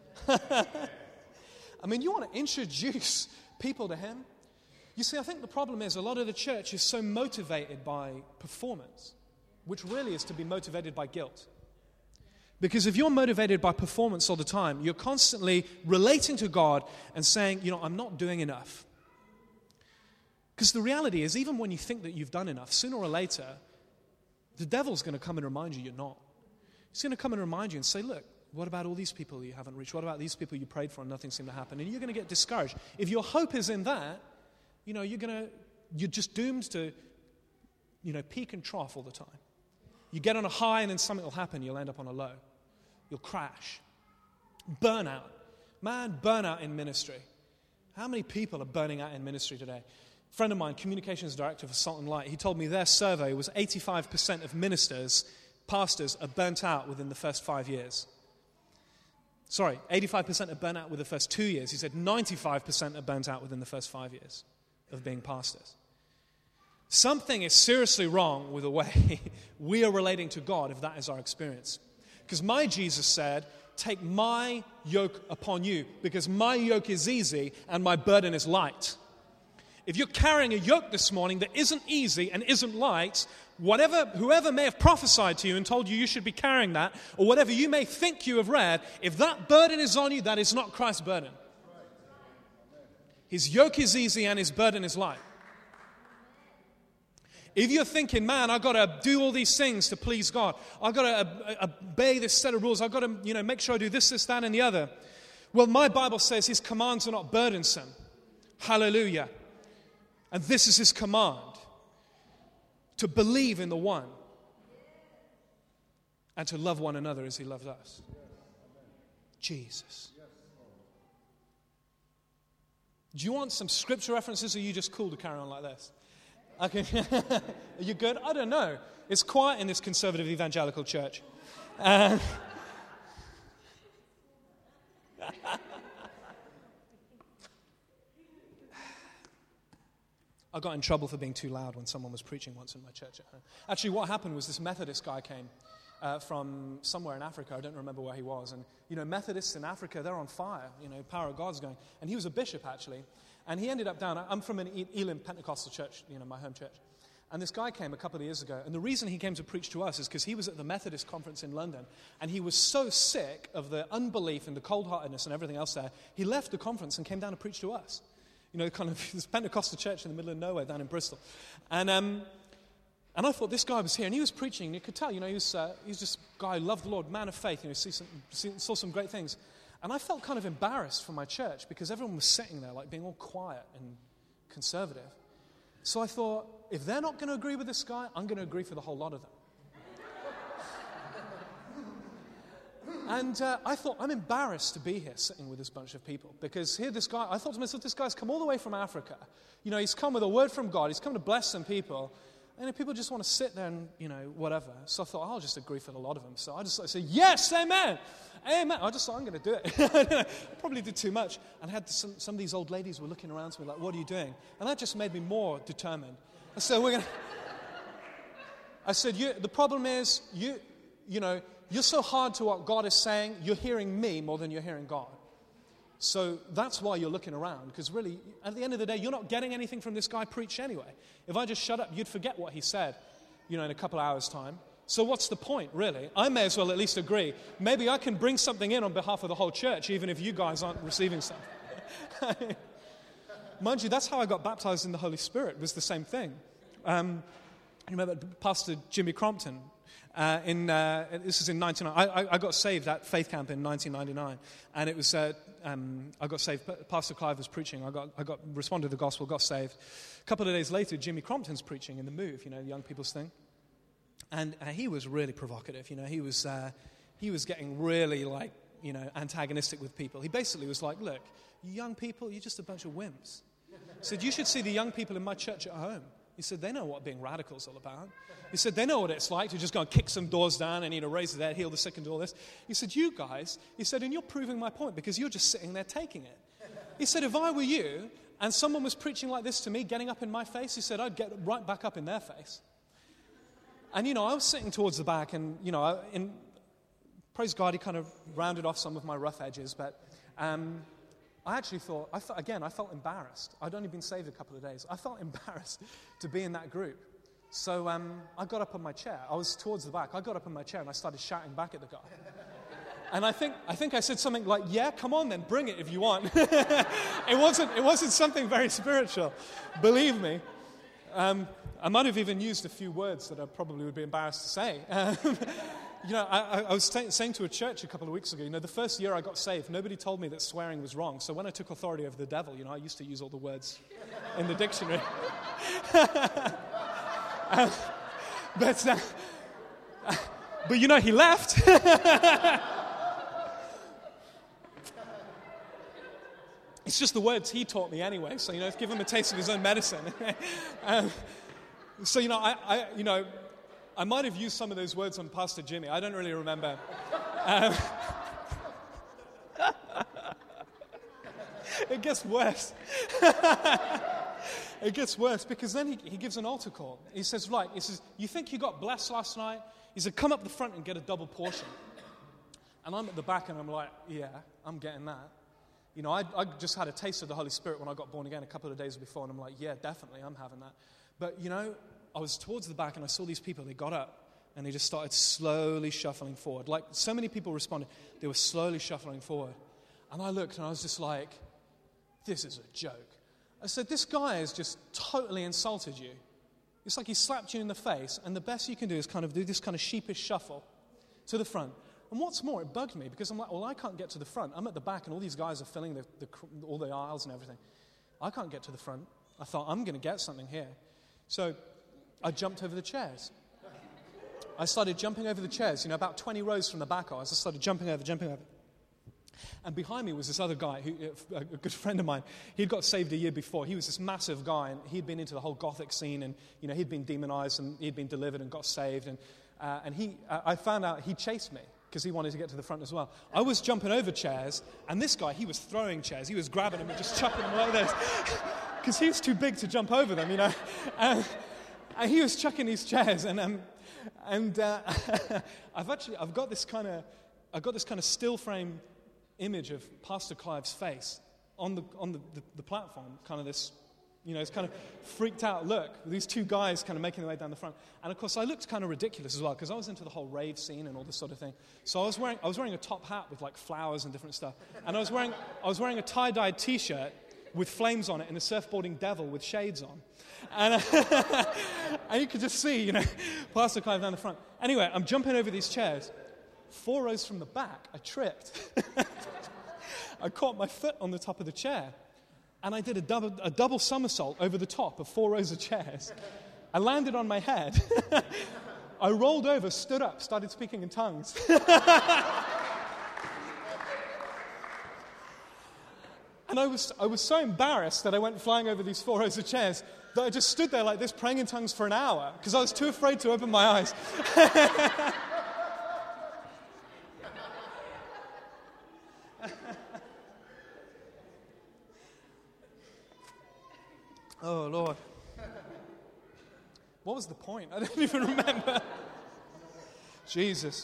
B: I mean, you want to introduce people to Him? You see, I think the problem is a lot of the church is so motivated by performance, which really is to be motivated by guilt. Because if you're motivated by performance all the time, you're constantly relating to God and saying, you know, I'm not doing enough. Because the reality is, even when you think that you've done enough, sooner or later, the devil's going to come and remind you you're not. He's going to come and remind you and say, look, what about all these people you haven't reached? What about these people you prayed for and nothing seemed to happen? And you're going to get discouraged. If your hope is in that, you know, you're going to, you're just doomed to, you know, peak and trough all the time. You get on a high and then something will happen. You'll end up on a low. You'll crash. Burnout. Man, burnout in ministry. How many people are burning out in ministry today? A friend of mine, communications director for Salt and Light, he told me their survey was eighty-five percent of ministers, pastors, are burnt out within the first five years. Sorry, eighty-five percent are burnt out within the first two years. He said ninety-five percent are burnt out within the first five years of being pastors. Something is seriously wrong with the way we are relating to God if that is our experience. Because my Jesus said, take my yoke upon you, because my yoke is easy and my burden is light. If you're carrying a yoke this morning that isn't easy and isn't light, whatever, whoever may have prophesied to you and told you you should be carrying that, or whatever you may think you have read, if that burden is on you, that is not Christ's burden. His yoke is easy and his burden is light. If you're thinking, man, I've got to do all these things to please God, I've got to obey this set of rules, I've got to, you know, make sure I do this, this, that, and the other. Well, my Bible says His commands are not burdensome. Hallelujah. And this is his command, to believe in the one and to love one another as he loved us. Jesus. Do you want some scripture references, or are you just cool to carry on like this? Okay. Are you good? I don't know. It's quiet in this conservative evangelical church. Uh, I got in trouble for being too loud when someone was preaching once in my church at home. Actually, what happened was this Methodist guy came uh, from somewhere in Africa. I don't remember where he was. And, you know, Methodists in Africa, they're on fire. You know, power of God's going. And he was a bishop, actually. And he ended up down, I'm from an Elim Pentecostal church, you know, my home church. And this guy came a couple of years ago. And the reason he came to preach to us is because he was at the Methodist conference in London. And he was so sick of the unbelief and the cold-heartedness and everything else there, he left the conference and came down to preach to us. You know, kind of this Pentecostal church in the middle of nowhere down in Bristol. And um, and I thought this guy was here, and he was preaching, and you could tell, you know, he was, uh, he was just a guy who loved the Lord, man of faith, you know, see some, see, saw some great things. And I felt kind of embarrassed for my church because everyone was sitting there, like, being all quiet and conservative. So I thought, if they're not going to agree with this guy, I'm going to agree for the whole lot of them. And uh, I thought, I'm embarrassed to be here sitting with this bunch of people. Because here this guy, I thought to myself, this guy's come all the way from Africa. You know, he's come with a word from God. He's come to bless some people. And if people just want to sit there and, you know, whatever. So I thought, I'll just agree for the lot of them. So I just I said, yes, amen. Amen. I just thought, I'm going to do it. I probably did too much. And had some, some of these old ladies were looking around to me like, what are you doing? And that just made me more determined. I said, we're going to... I said, you, the problem is, you, you know... You're so hard to what God is saying, you're hearing me more than you're hearing God. So that's why you're looking around, because really, at the end of the day, you're not getting anything from this guy preach anyway. If I just shut up, you'd forget what he said, you know, in a couple of hours' time. So what's the point, really? I may as well at least agree. Maybe I can bring something in on behalf of the whole church, even if you guys aren't receiving something. Mind you, that's how I got baptized in the Holy Spirit, was the same thing. Um, you remember Pastor Jimmy Crompton? Uh, in uh, this is in nineteen. I, I got saved at Faith Camp in nineteen ninety-nine, and it was uh, um, I got saved. Pastor Clive was preaching. I got I got responded to the gospel, got saved. A couple of days later, Jimmy Crompton's preaching in the Move, you know, the young people's thing, and uh, he was really provocative. You know, he was uh, he was getting really like you know antagonistic with people. He basically was like, "Look, you young people, you're just a bunch of wimps." He said, "You should see the young people in my church at home." He said, they know what being radical is all about. He said, they know what it's like to just go and kick some doors down and, you know, raise the dead, heal the sick and do all this. He said, you guys, he said, and you're proving my point because you're just sitting there taking it. He said, if I were you and someone was preaching like this to me, getting up in my face, he said, I'd get right back up in their face. And, you know, I was sitting towards the back and, you know, in, praise God, he kind of rounded off some of my rough edges, but... Um, I actually thought, I felt, again, I felt embarrassed. I'd only been saved a couple of days. I felt embarrassed to be in that group. So um, I got up on my chair. I was towards the back. I got up on my chair and I started shouting back at the guy. And I think I think I said something like, yeah, come on then, bring it if you want. it wasn't it wasn't something very spiritual, believe me. Um, I might have even used a few words that I probably would be embarrassed to say. Um, You know, I, I was t- saying to a church a couple of weeks ago, you know, the first year I got saved, nobody told me that swearing was wrong. So when I took authority over the devil, you know, I used to use all the words in the dictionary. um, but, uh, uh, but, you know, he left. It's just the words he taught me anyway. So, you know, give him a taste of his own medicine. um, so, you know, I, I you know... I might have used some of those words on Pastor Jimmy. I don't really remember. Um, it gets worse. It gets worse because then he, he gives an altar call. He says, right, he says, you think you got blessed last night? He said, come up the front and get a double portion. And I'm at the back and I'm like, yeah, I'm getting that. You know, I, I just had a taste of the Holy Spirit when I got born again a couple of days before. And I'm like, yeah, definitely, I'm having that. But, you know, I was towards the back and I saw these people, they got up and they just started slowly shuffling forward. Like so many people responded, they were slowly shuffling forward. And I looked and I was just like, this is a joke. I said, this guy has just totally insulted you. It's like he slapped you in the face and the best you can do is kind of do this kind of sheepish shuffle to the front. And what's more, it bugged me because I'm like, well, I can't get to the front. I'm at the back and all these guys are filling the, the, all the aisles and everything. I can't get to the front. I thought, I'm going to get something here. So I jumped over the chairs. I started jumping over the chairs, you know, about twenty rows from the back of us. I started jumping over, jumping over. And behind me was this other guy, who, a good friend of mine. He'd got saved a year before. He was this massive guy, and he'd been into the whole Gothic scene, and, you know, he'd been demonized, and he'd been delivered and got saved. And, uh, and he, uh, I found out he chased me because he wanted to get to the front as well. I was jumping over chairs, and this guy, he was throwing chairs. He was grabbing them and just chucking them like this because he was too big to jump over them, you know. And, and he was chucking these chairs, and um, and uh, I've actually I've got this kind of I've got this kind of still frame image of Pastor Clive's face on the on the, the, the platform, kind of this, you know, it's kind of freaked out look, with these two guys kind of making their way down the front. And of course I looked kind of ridiculous as well, because I was into the whole rave scene and all this sort of thing. So I was wearing I was wearing a top hat with like flowers and different stuff. And I was wearing I was wearing a tie-dyed t-shirt with flames on it and a surfboarding devil with shades on. And, uh, and you could just see, you know, Pastor Clive down the front. Anyway, I'm jumping over these chairs. Four rows from the back, I tripped. I caught my foot on the top of the chair, and I did a double, a double somersault over the top of four rows of chairs. I landed on my head. I rolled over, stood up, started speaking in tongues. And I was I was so embarrassed that I went flying over these four rows of chairs that I just stood there like this, praying in tongues for an hour, because I was too afraid to open my eyes. Oh, Lord. What was the point? I don't even remember. Jesus.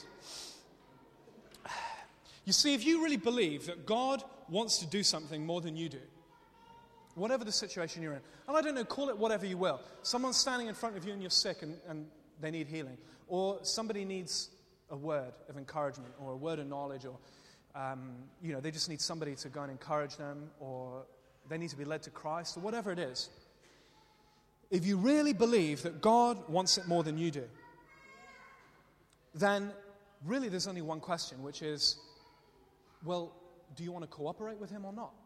B: You see, if you really believe that God wants to do something more than you do, whatever the situation you're in, and I don't know, call it whatever you will. Someone's standing in front of you and you're sick and, and they need healing. Or somebody needs a word of encouragement or a word of knowledge, or, um, you know, they just need somebody to go and encourage them, or they need to be led to Christ, or whatever it is. If you really believe that God wants it more than you do, then really there's only one question, which is, well, do you want to cooperate with him or not?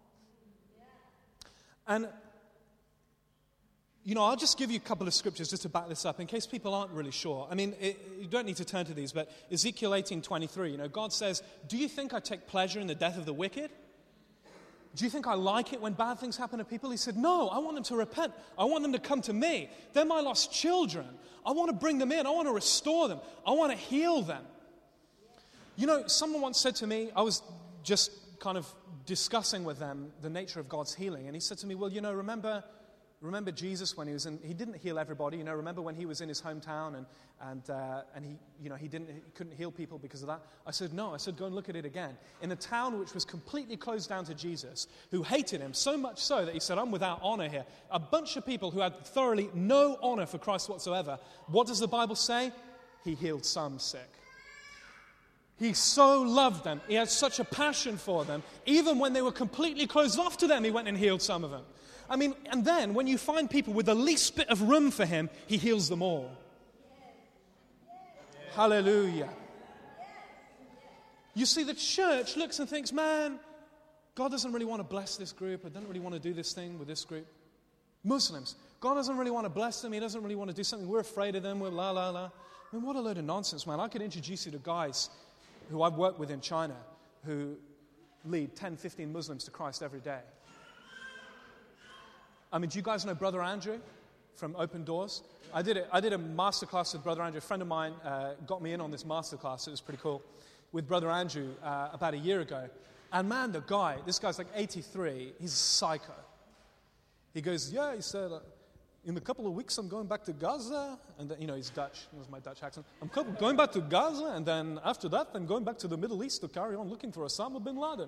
B: And, you know, I'll just give you a couple of scriptures just to back this up in case people aren't really sure. I mean, it, you don't need to turn to these, but Ezekiel eighteen twenty-three, you know, God says, do you think I take pleasure in the death of the wicked? Do you think I like it when bad things happen to people? He said, no, I want them to repent. I want them to come to me. They're my lost children. I want to bring them in. I want to restore them. I want to heal them. You know, someone once said to me, I was just kind of discussing with them the nature of God's healing. And he said to me, well, you know, remember remember Jesus when he was in, he didn't heal everybody. You know, remember when he was in his hometown and and uh, and he, you know, he didn't, he couldn't heal people because of that? I said, no. I said, go and look at it again. In a town which was completely closed down to Jesus, who hated him so much so that he said, I'm without honor here. A bunch of people who had thoroughly no honor for Christ whatsoever. What does the Bible say? He healed some sick. He so loved them. He had such a passion for them. Even when they were completely closed off to them, he went and healed some of them. I mean, and then when you find people with the least bit of room for him, he heals them all. Hallelujah. You see, the church looks and thinks, man, God doesn't really want to bless this group. I don't really want to do this thing with this group. Muslims, God doesn't really want to bless them. He doesn't really want to do something. We're afraid of them. We're la, la, la. I mean, what a load of nonsense, man. I could introduce you to guys who I've worked with in China who lead ten, fifteen Muslims to Christ every day. I mean, do you guys know Brother Andrew from Open Doors? I did a, I did a masterclass with Brother Andrew. A friend of mine uh, got me in on this masterclass. It was pretty cool. With Brother Andrew uh, about a year ago. And man, the guy, this guy's like eighty-three. He's a psycho. He goes, yeah, he said, uh, in a couple of weeks I'm going back to Gaza. And then, you know, he's Dutch. That was my Dutch accent. I'm couple, going back to Gaza, and then after that, I'm going back to the Middle East to carry on looking for Osama bin Laden.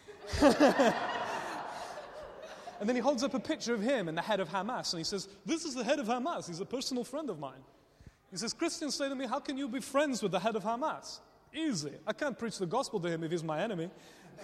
B: And then he holds up a picture of him and the head of Hamas, and he says, this is the head of Hamas. He's a personal friend of mine. He says, Christians say to me, how can you be friends with the head of Hamas? Easy. I can't preach the gospel to him if he's my enemy.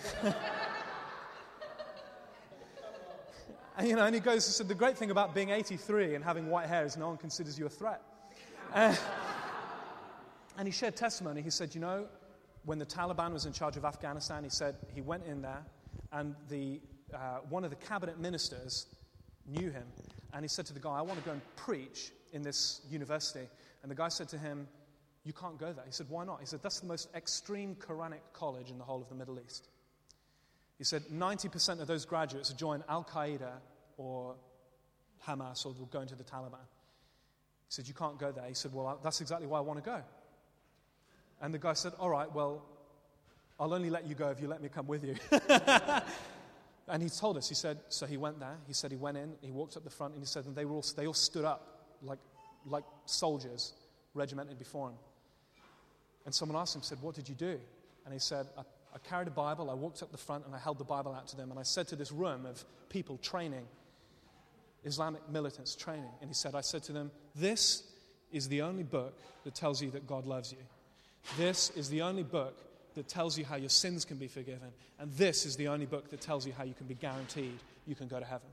B: And, you know, and he goes, he said, the great thing about being eighty-three and having white hair is no one considers you a threat. Uh, and he shared testimony. He said, you know, when the Taliban was in charge of Afghanistan, he said he went in there, and the uh, one of the cabinet ministers knew him, and he said to the guy, I want to go and preach in this university. And the guy said to him, you can't go there. He said, why not? He said, that's the most extreme Quranic college in the whole of the Middle East. He said, ninety percent of those graduates join Al-Qaeda or Hamas or will go into the Taliban. He said, you can't go there. He said, well, that's exactly why I want to go. And the guy said, all right, well, I'll only let you go if you let me come with you. And he told us, he said, so he went there. He said he went in, he walked up the front, and he said, and they were all, they all stood up like, like soldiers regimented before him. And someone asked him, said, what did you do? And he said, I, I carried a Bible, I walked up the front, and I held the Bible out to them. And I said to this room of people training, Islamic militants training, and he said, I said to them, this is the only book that tells you that God loves you. This is the only book that tells you how your sins can be forgiven. And this is the only book that tells you how you can be guaranteed you can go to heaven.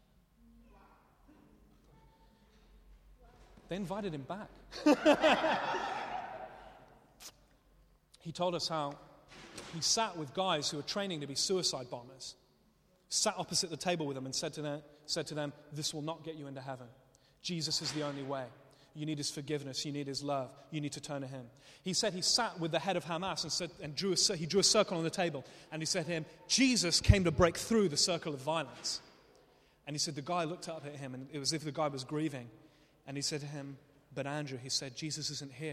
B: They invited him back. He told us how he sat with guys who were training to be suicide bombers, sat opposite the table with them and said to them, said to them, this will not get you into heaven. Jesus is the only way. You need his forgiveness. You need his love. You need to turn to him. He said he sat with the head of Hamas and said, and drew a, he drew a circle on the table. And he said to him, Jesus came to break through the circle of violence. And he said, the guy looked up at him, and it was as if the guy was grieving. And he said to him, but Andrew, he said, Jesus isn't here.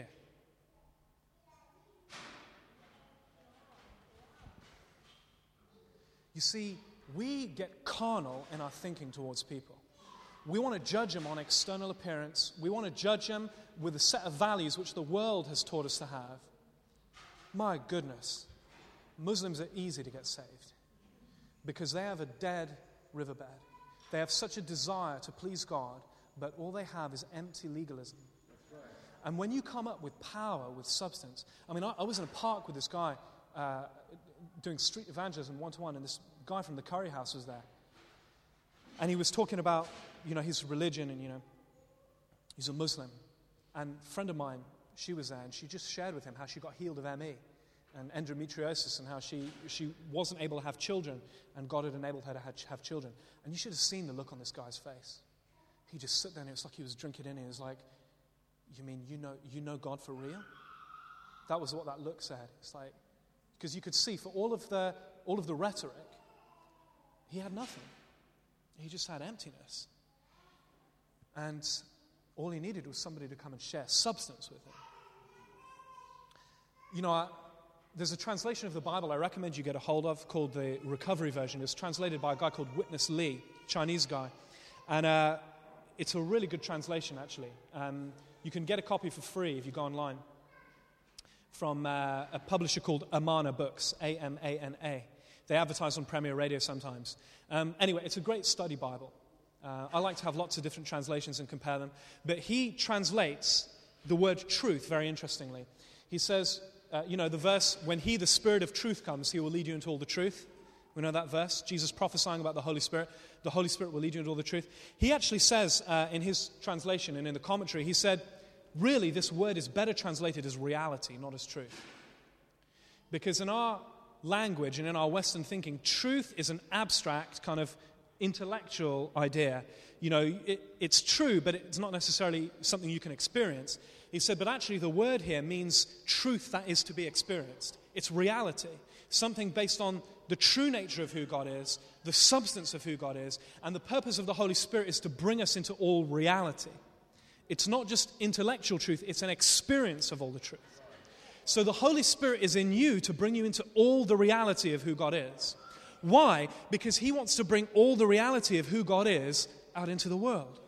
B: You see, we get carnal in our thinking towards people. We want to judge them on external appearance. We want to judge them with a set of values which the world has taught us to have. My goodness, Muslims are easy to get saved because they have a dead riverbed. They have such a desire to please God, but all they have is empty legalism. And when you come up with power, with substance, I mean, I, I was in a park with this guy uh, doing street evangelism one-to-one, and this guy from the Curry House was there. And he was talking about, you know, his religion, and, you know, he's a Muslim. And a friend of mine, she was there, and she just shared with him how she got healed of M E and endometriosis, and how she, she wasn't able to have children, and God had enabled her to have, have children. And you should have seen the look on this guy's face. He just stood there, and it was like he was drinking in. He was like, you mean you know you know God for real? That was what that look said. It's like, because you could see for all of the all of the rhetoric, he had nothing. He just had emptiness. And all he needed was somebody to come and share substance with him. You know, I, there's a translation of the Bible I recommend you get a hold of called the Recovery Version. It's translated by a guy called Witness Lee, Chinese guy. And uh, it's a really good translation, actually. Um, you can get a copy for free if you go online from uh, a publisher called Amana Books, A M A N A. They advertise on Premier Radio sometimes. Um, anyway, it's a great study Bible. Uh, I like to have lots of different translations and compare them. But he translates the word truth very interestingly. He says, uh, you know, the verse, when he, the Spirit of truth, comes, he will lead you into all the truth. We know that verse. Jesus prophesying about the Holy Spirit. The Holy Spirit will lead you into all the truth. He actually says uh, in his translation and in the commentary, he said, really, this word is better translated as reality, not as truth. Because in our language and in our Western thinking, truth is an abstract kind of intellectual idea. You know, it, it's true, but it's not necessarily something you can experience. He said, but actually the word here means truth that is to be experienced. It's reality, something based on the true nature of who God is, the substance of who God is, and the purpose of the Holy Spirit is to bring us into all reality. It's not just intellectual truth, it's an experience of all the truth. So the Holy Spirit is in you to bring you into all the reality of who God is. Why? Because he wants to bring all the reality of who God is out into the world.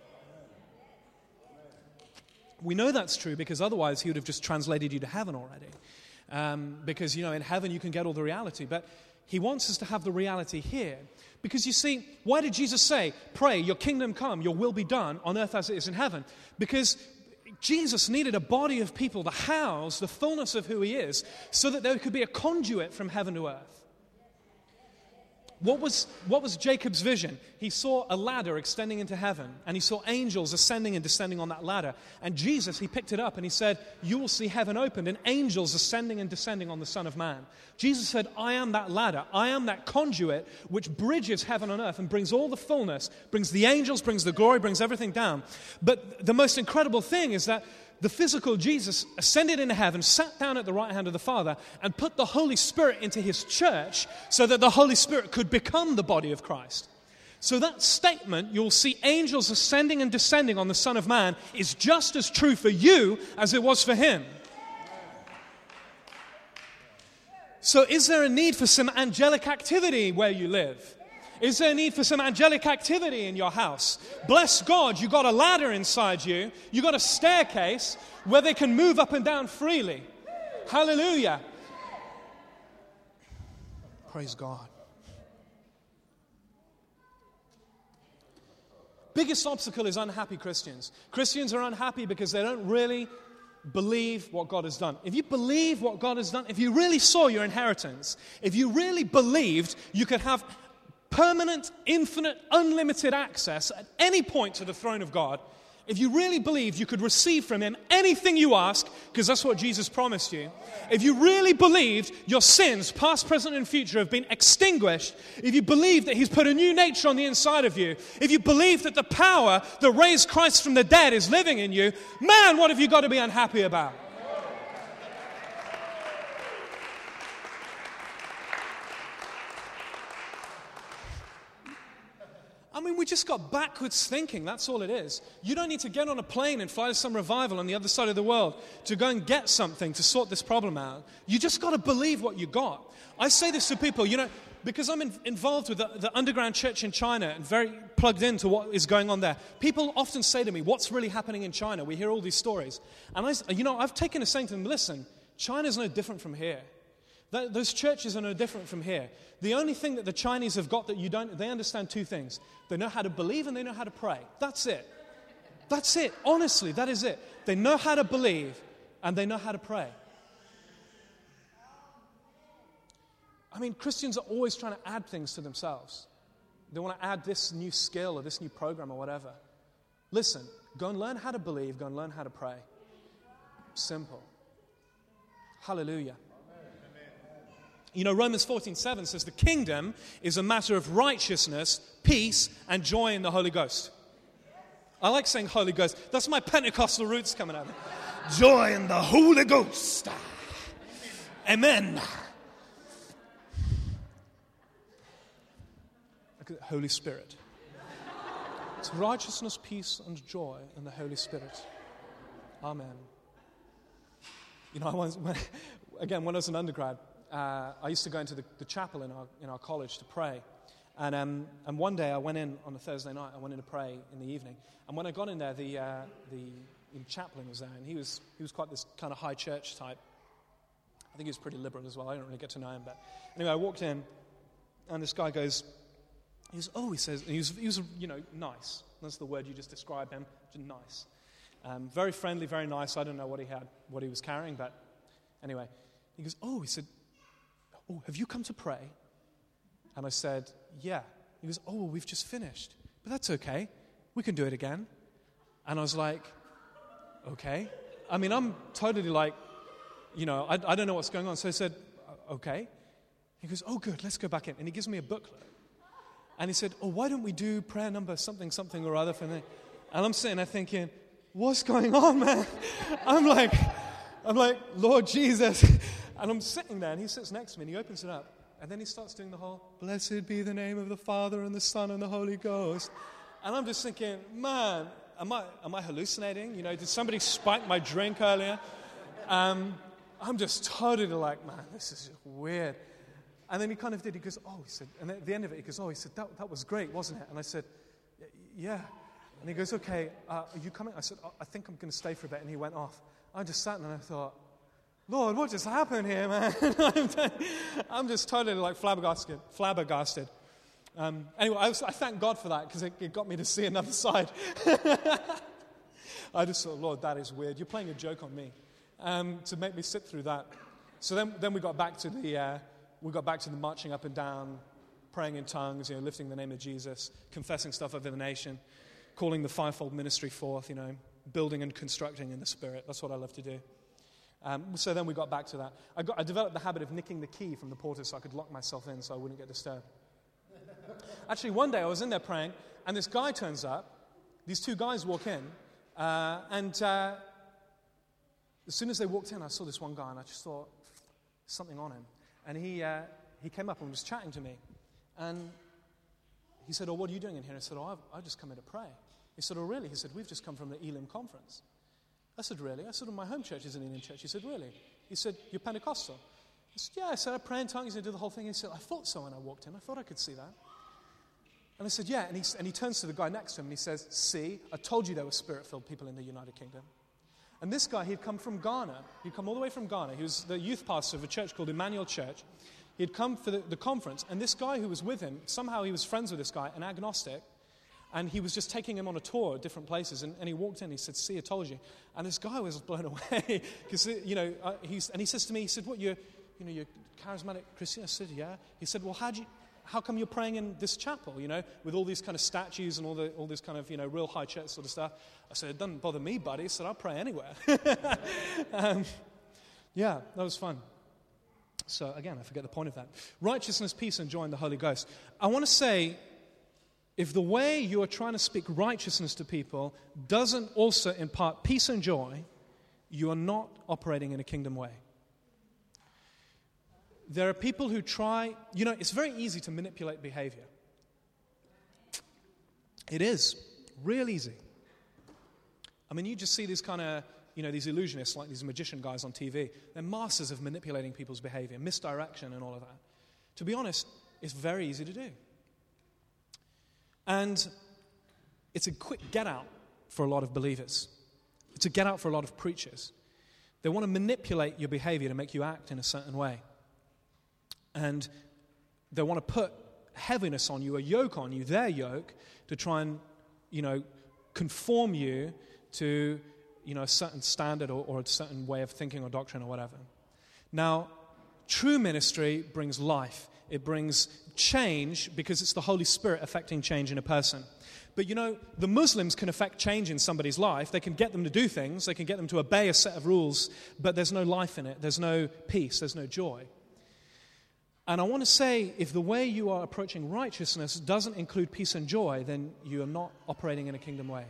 B: We know that's true because otherwise he would have just translated you to heaven already. Um, because, you know, in heaven you can get all the reality. But he wants us to have the reality here. Because you see, why did Jesus say, pray, your kingdom come, your will be done on earth as it is in heaven? Because Jesus needed a body of people to house the fullness of who he is so that there could be a conduit from heaven to earth. What was, what was Jacob's vision? He saw a ladder extending into heaven, and he saw angels ascending and descending on that ladder. And Jesus, he picked it up and he said, you will see heaven opened and angels ascending and descending on the Son of Man. Jesus said, I am that ladder. I am that conduit which bridges heaven and earth and brings all the fullness, brings the angels, brings the glory, brings everything down. But the most incredible thing is that the physical Jesus ascended into heaven, sat down at the right hand of the Father, and put the Holy Spirit into his church so that the Holy Spirit could become the body of Christ. So that statement, you'll see angels ascending and descending on the Son of Man, is just as true for you as it was for him. So is there a need for some angelic activity where you live? Is there a need for some angelic activity in your house? Bless God, you got a ladder inside you. You got a staircase where they can move up and down freely. Hallelujah. Praise God. Biggest obstacle is unhappy Christians. Christians are unhappy because they don't really believe what God has done. If you believe what God has done, if you really saw your inheritance, if you really believed you could have permanent, infinite, unlimited access at any point to the throne of God, if you really believed you could receive from him anything you ask, because that's what Jesus promised you, if you really believed your sins, past, present, and future, have been extinguished, if you believe that he's put a new nature on the inside of you, if you believe that the power that raised Christ from the dead is living in you, man, what have you got to be unhappy about? I mean, we just got backwards thinking. That's all it is. You don't need to get on a plane and fly to some revival on the other side of the world to go and get something to sort this problem out. You just got to believe what you got. I say this to people, you know, because I'm in, involved with the, the underground church in China and very plugged into what is going on there. People often say to me, what's really happening in China? We hear all these stories. And, I, you know, I've taken a saying to them, listen, China's no different from here. Those churches are no different from here. The only thing that the Chinese have got that you don't, they understand two things. They know how to believe and they know how to pray. That's it. That's it. Honestly, that is it. They know how to believe and they know how to pray. I mean, Christians are always trying to add things to themselves. They want to add this new skill or this new program or whatever. Listen, go and learn how to believe, go and learn how to pray. Simple. Hallelujah. You know, Romans fourteen seven says the kingdom is a matter of righteousness, peace, and joy in the Holy Ghost. I like saying Holy Ghost. That's my Pentecostal roots coming out. Joy in the Holy Ghost. Amen. Holy Spirit. It's righteousness, peace, and joy in the Holy Spirit. Amen. You know, I once, when, again, when I was an undergrad, uh, I used to go into the, the chapel in our in our college to pray. And um, and one day I went in on a Thursday night. I went in to pray in the evening. And when I got in there, the uh, the, the chaplain was there, and he was he was quite this kind of high church type. I think he was pretty liberal as well. I don't really get to know him, but anyway, I walked in, and this guy goes. He was, oh, he says, he was, he was, you know, nice. That's the word you just described him, just nice. Um, very friendly, very nice. I don't know what he had, what he was carrying, but anyway. He goes, oh, he said, oh, have you come to pray? And I said, yeah. He goes, oh, well, we've just finished. But that's okay. We can do it again. And I was like, okay. I mean, I'm totally like, you know, I, I don't know what's going on. So I said, okay. He goes, oh, good, let's go back in. And he gives me a booklet. And he said, oh, why don't we do prayer number something, something or other for me? And I'm sitting there thinking, what's going on, man? I'm like, I'm like, Lord Jesus. And I'm sitting there, and he sits next to me, and he opens it up. And then he starts doing the whole, blessed be the name of the Father and the Son and the Holy Ghost. And I'm just thinking, man, am I am I hallucinating? You know, did somebody spike my drink earlier? Um, I'm just totally like, man, this is weird. And then he kind of did. He goes, oh, he said, and at the end of it, he goes, oh, he said, that, that was great, wasn't it? And I said, yeah. And he goes, okay, uh, are you coming? I said, oh, I think I'm going to stay for a bit. And he went off. I just sat and I thought, Lord, what just happened here, man? I'm just totally like flabbergasted. flabbergasted. Um, anyway, I, was, I thank God for that because it, it got me to see another side. I just thought, Lord, that is weird. You're playing a joke on me um, to make me sit through that. So then, then we got back to the... Uh, We got back to the marching up and down, praying in tongues, you know, lifting the name of Jesus, confessing stuff over the nation, calling the fivefold ministry forth, you know, building and constructing in the Spirit. That's what I love to do. Um, so then we got back to that. I, got, I developed the habit of nicking the key from the porter so I could lock myself in so I wouldn't get disturbed. Actually, one day I was in there praying, and this guy turns up. These two guys walk in, uh, and uh, as soon as they walked in, I saw this one guy, and I just thought, something on him. And he uh, he came up and was chatting to me. And he said, oh, what are you doing in here? I said, oh, I've, I've just come here to pray. He said, oh, really? He said, we've just come from the Elim conference. I said, really? I said, well, my home church is an Elim church. He said, really? He said, you're Pentecostal? I said, yeah. I said, I pray in tongues and do the whole thing. He said, I thought so when I walked in. I thought I could see that. And I said, yeah. And he, and he turns to the guy next to him and he says, see, I told you there were Spirit-filled people in the United Kingdom. And this guy, he'd come from Ghana. He'd come all the way from Ghana. He was the youth pastor of a church called Emmanuel Church. He'd come for the, the conference. And this guy who was with him, somehow he was friends with this guy, an agnostic. And he was just taking him on a tour at different places. And, and he walked in, he said, see, I told you. And this guy was blown away. Because, you know, uh, he's, and he says to me, he said, what, you're, you know, you're charismatic Christian? I said, yeah. He said, well, how do you... How come you're praying in this chapel, you know, with all these kind of statues and all the all this kind of, you know, real high church sort of stuff? I said, it doesn't bother me, buddy. I said, I'll pray anywhere. um, yeah, that was fun. So, again, I forget the point of that. Righteousness, peace, and joy in the Holy Ghost. I want to say, if the way you are trying to speak righteousness to people doesn't also impart peace and joy, you are not operating in a kingdom way. There are people who try, you know, it's very easy to manipulate behavior. It is, real easy. I mean, you just see these kind of, you know, these illusionists, like these magician guys on T V. They're masters of manipulating people's behavior, misdirection and all of that. To be honest, it's very easy to do. And it's a quick get out for a lot of believers. It's a get out for a lot of preachers. They want to manipulate your behavior to make you act in a certain way. And they want to put heaviness on you, a yoke on you, their yoke, to try and, you know, conform you to, you know, a certain standard or, or a certain way of thinking or doctrine or whatever. Now, true ministry brings life. It brings change because it's the Holy Spirit affecting change in a person. But, you know, the Muslims can affect change in somebody's life. They can get them to do things. They can get them to obey a set of rules, but there's no life in it. There's no peace. There's no joy. And I want to say, if the way you are approaching righteousness doesn't include peace and joy, then you are not operating in a kingdom way.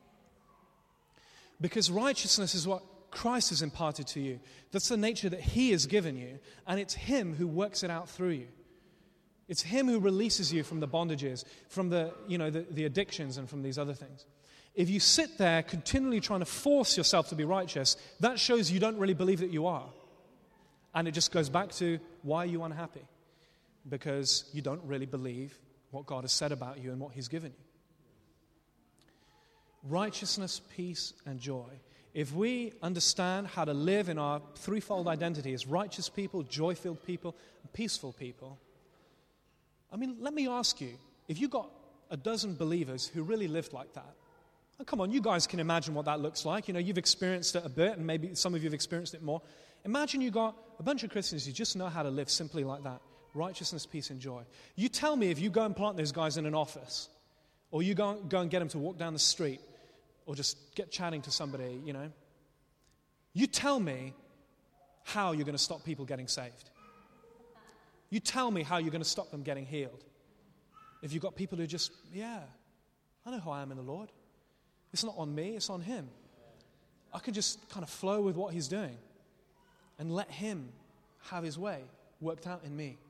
B: Because righteousness is what Christ has imparted to you. That's the nature that He has given you, and it's Him who works it out through you. It's Him who releases you from the bondages, from the, you know, the, the addictions and from these other things. If you sit there continually trying to force yourself to be righteous, that shows you don't really believe that you are. And it just goes back to, why are you unhappy? Because you don't really believe what God has said about you and what He's given you. Righteousness, peace, and joy. If we understand how to live in our threefold identity as righteous people, joy-filled people, and peaceful people, I mean, let me ask you, if you got a dozen believers who really lived like that, oh, come on, you guys can imagine what that looks like. You know, you've experienced it a bit, and maybe some of you have experienced it more. Imagine you got a bunch of Christians who just know how to live simply like that. Righteousness, peace, and joy. You tell me if you go and plant those guys in an office, or you go, go and get them to walk down the street, or just get chatting to somebody, you know. You tell me how you're going to stop people getting saved. You tell me how you're going to stop them getting healed. If you've got people who just, yeah, I know who I am in the Lord. It's not on me, it's on Him. I can just kind of flow with what He's doing and let Him have His way worked out in me.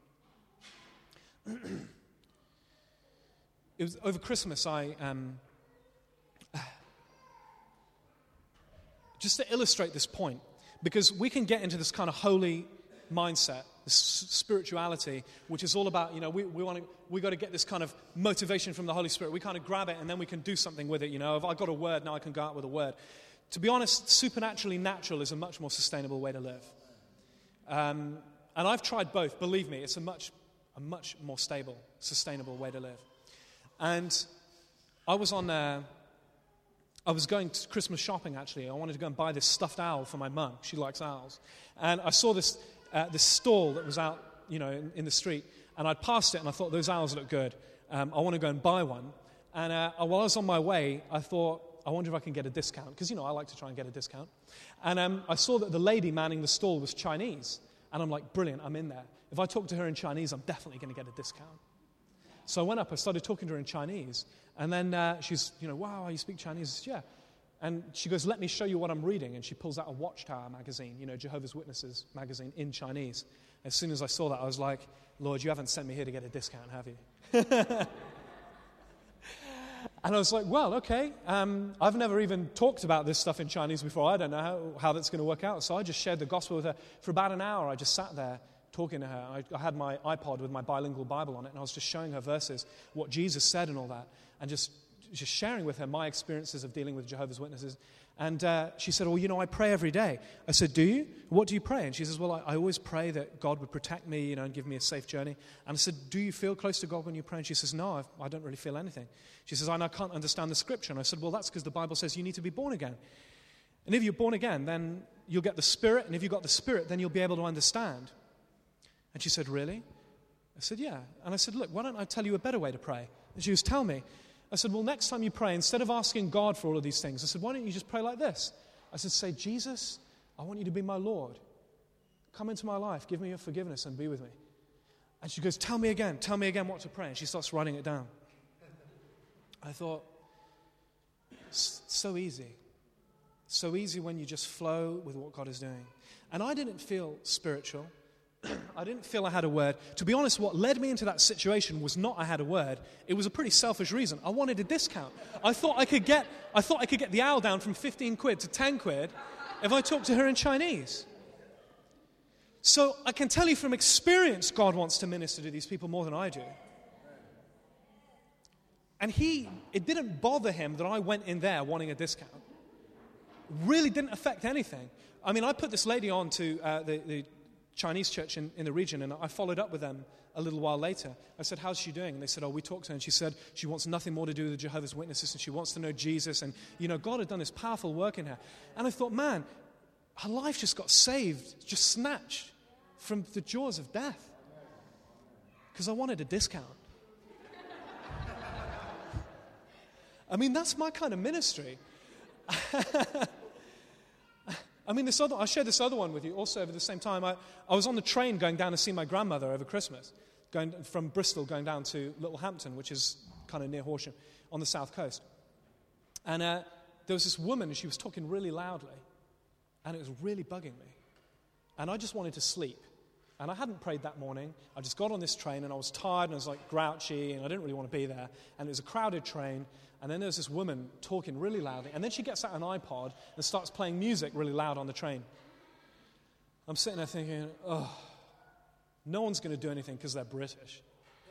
B: It was over Christmas, I, um, just to illustrate this point, because we can get into this kind of holy mindset, this spirituality, which is all about, you know, we, we want to, we got to get this kind of motivation from the Holy Spirit. We kind of grab it and then we can do something with it, you know. If I got a word, now I can go out with a word. To be honest, supernaturally natural is a much more sustainable way to live. Um, and I've tried both. Believe me, it's a much, a much more stable, sustainable way to live. And I was on, uh, I was going to Christmas shopping, actually. I wanted to go and buy this stuffed owl for my mum. She likes owls. And I saw this, uh, this stall that was out, you know, in, in the street. and I'd passed it, and I thought, those owls look good. Um, I want to go and buy one. And uh, while I was on my way, I thought, I wonder if I can get a discount, because, you know, I like to try and get a discount. And um, I saw that the lady manning the stall was Chinese, and I'm like, brilliant, I'm in there. If I talk to her in Chinese, I'm definitely going to get a discount. So I went up, I started talking to her in Chinese, and then uh, she's, you know, wow, you speak Chinese? I said, yeah. And she goes, let me show you what I'm reading. And she pulls out a Watchtower magazine, you know, Jehovah's Witnesses magazine in Chinese. As soon as I saw that, I was like, Lord, you haven't sent me here to get a discount, have you? And I was like, well, okay. Um, I've never even talked about this stuff in Chinese before. I don't know how, how that's going to work out. So I just shared the gospel with her. For about an hour, I just sat there talking to her. I, I had my iPod with my bilingual Bible on it, and I was just showing her verses, what Jesus said and all that, and just just sharing with her my experiences of dealing with Jehovah's Witnesses. And uh, she said, well, you know, I pray every day. I said, do you? What do you pray? And she says, well, I, I always pray that God would protect me, you know, and give me a safe journey. And I said, do you feel close to God when you pray? And she says, no, I've, I don't really feel anything. She says, I can't understand the scripture. And I said, well, that's because the Bible says you need to be born again. And if you're born again, then you'll get the Spirit. And if you've got the Spirit, then you'll be able to understand. And she said, really? I said, yeah. And I said, look, why don't I tell you a better way to pray? And she goes, tell me. I said, well, next time you pray, instead of asking God for all of these things, I said, why don't you just pray like this? I said, say, Jesus, I want you to be my Lord. Come into my life. Give me your forgiveness and be with me. And she goes, tell me again. Tell me again what to pray. And she starts writing it down. I thought, so easy. So easy when you just flow with what God is doing. And I didn't feel spiritual. I didn't feel I had a word. To be honest, what led me into that situation was not I had a word. It was a pretty selfish reason. I wanted a discount. I thought I could get I thought I could get the owl down from fifteen quid to ten quid if I talked to her in Chinese. So I can tell you from experience, God wants to minister to these people more than I do. And he, it didn't bother him that I went in there wanting a discount. Really didn't affect anything. I mean, I put this lady on to uh, the, the Chinese church in, in the region, and I followed up with them a little while later. I said, how's she doing? And they said, oh, we talked to her, and she said she wants nothing more to do with the Jehovah's Witnesses, and she wants to know Jesus, and, you know, God had done this powerful work in her. And I thought, man, her life just got saved, just snatched from the jaws of death, because I wanted a discount. I mean, that's my kind of ministry. I mean, this other, I'll share this other one with you also over the same time. I, I was on the train going down to see my grandmother over Christmas, going from Bristol going down to Littlehampton, which is kind of near Horsham on the south coast. And uh, there was this woman, and she was talking really loudly, and it was really bugging me. And I just wanted to sleep. And I hadn't prayed that morning. I just got on this train, and I was tired, and I was like grouchy, and I didn't really want to be there. And it was a crowded train. And then there's this woman talking really loudly. And then she gets out an iPod and starts playing music really loud on the train. I'm sitting there thinking, oh, no one's going to do anything because they're British.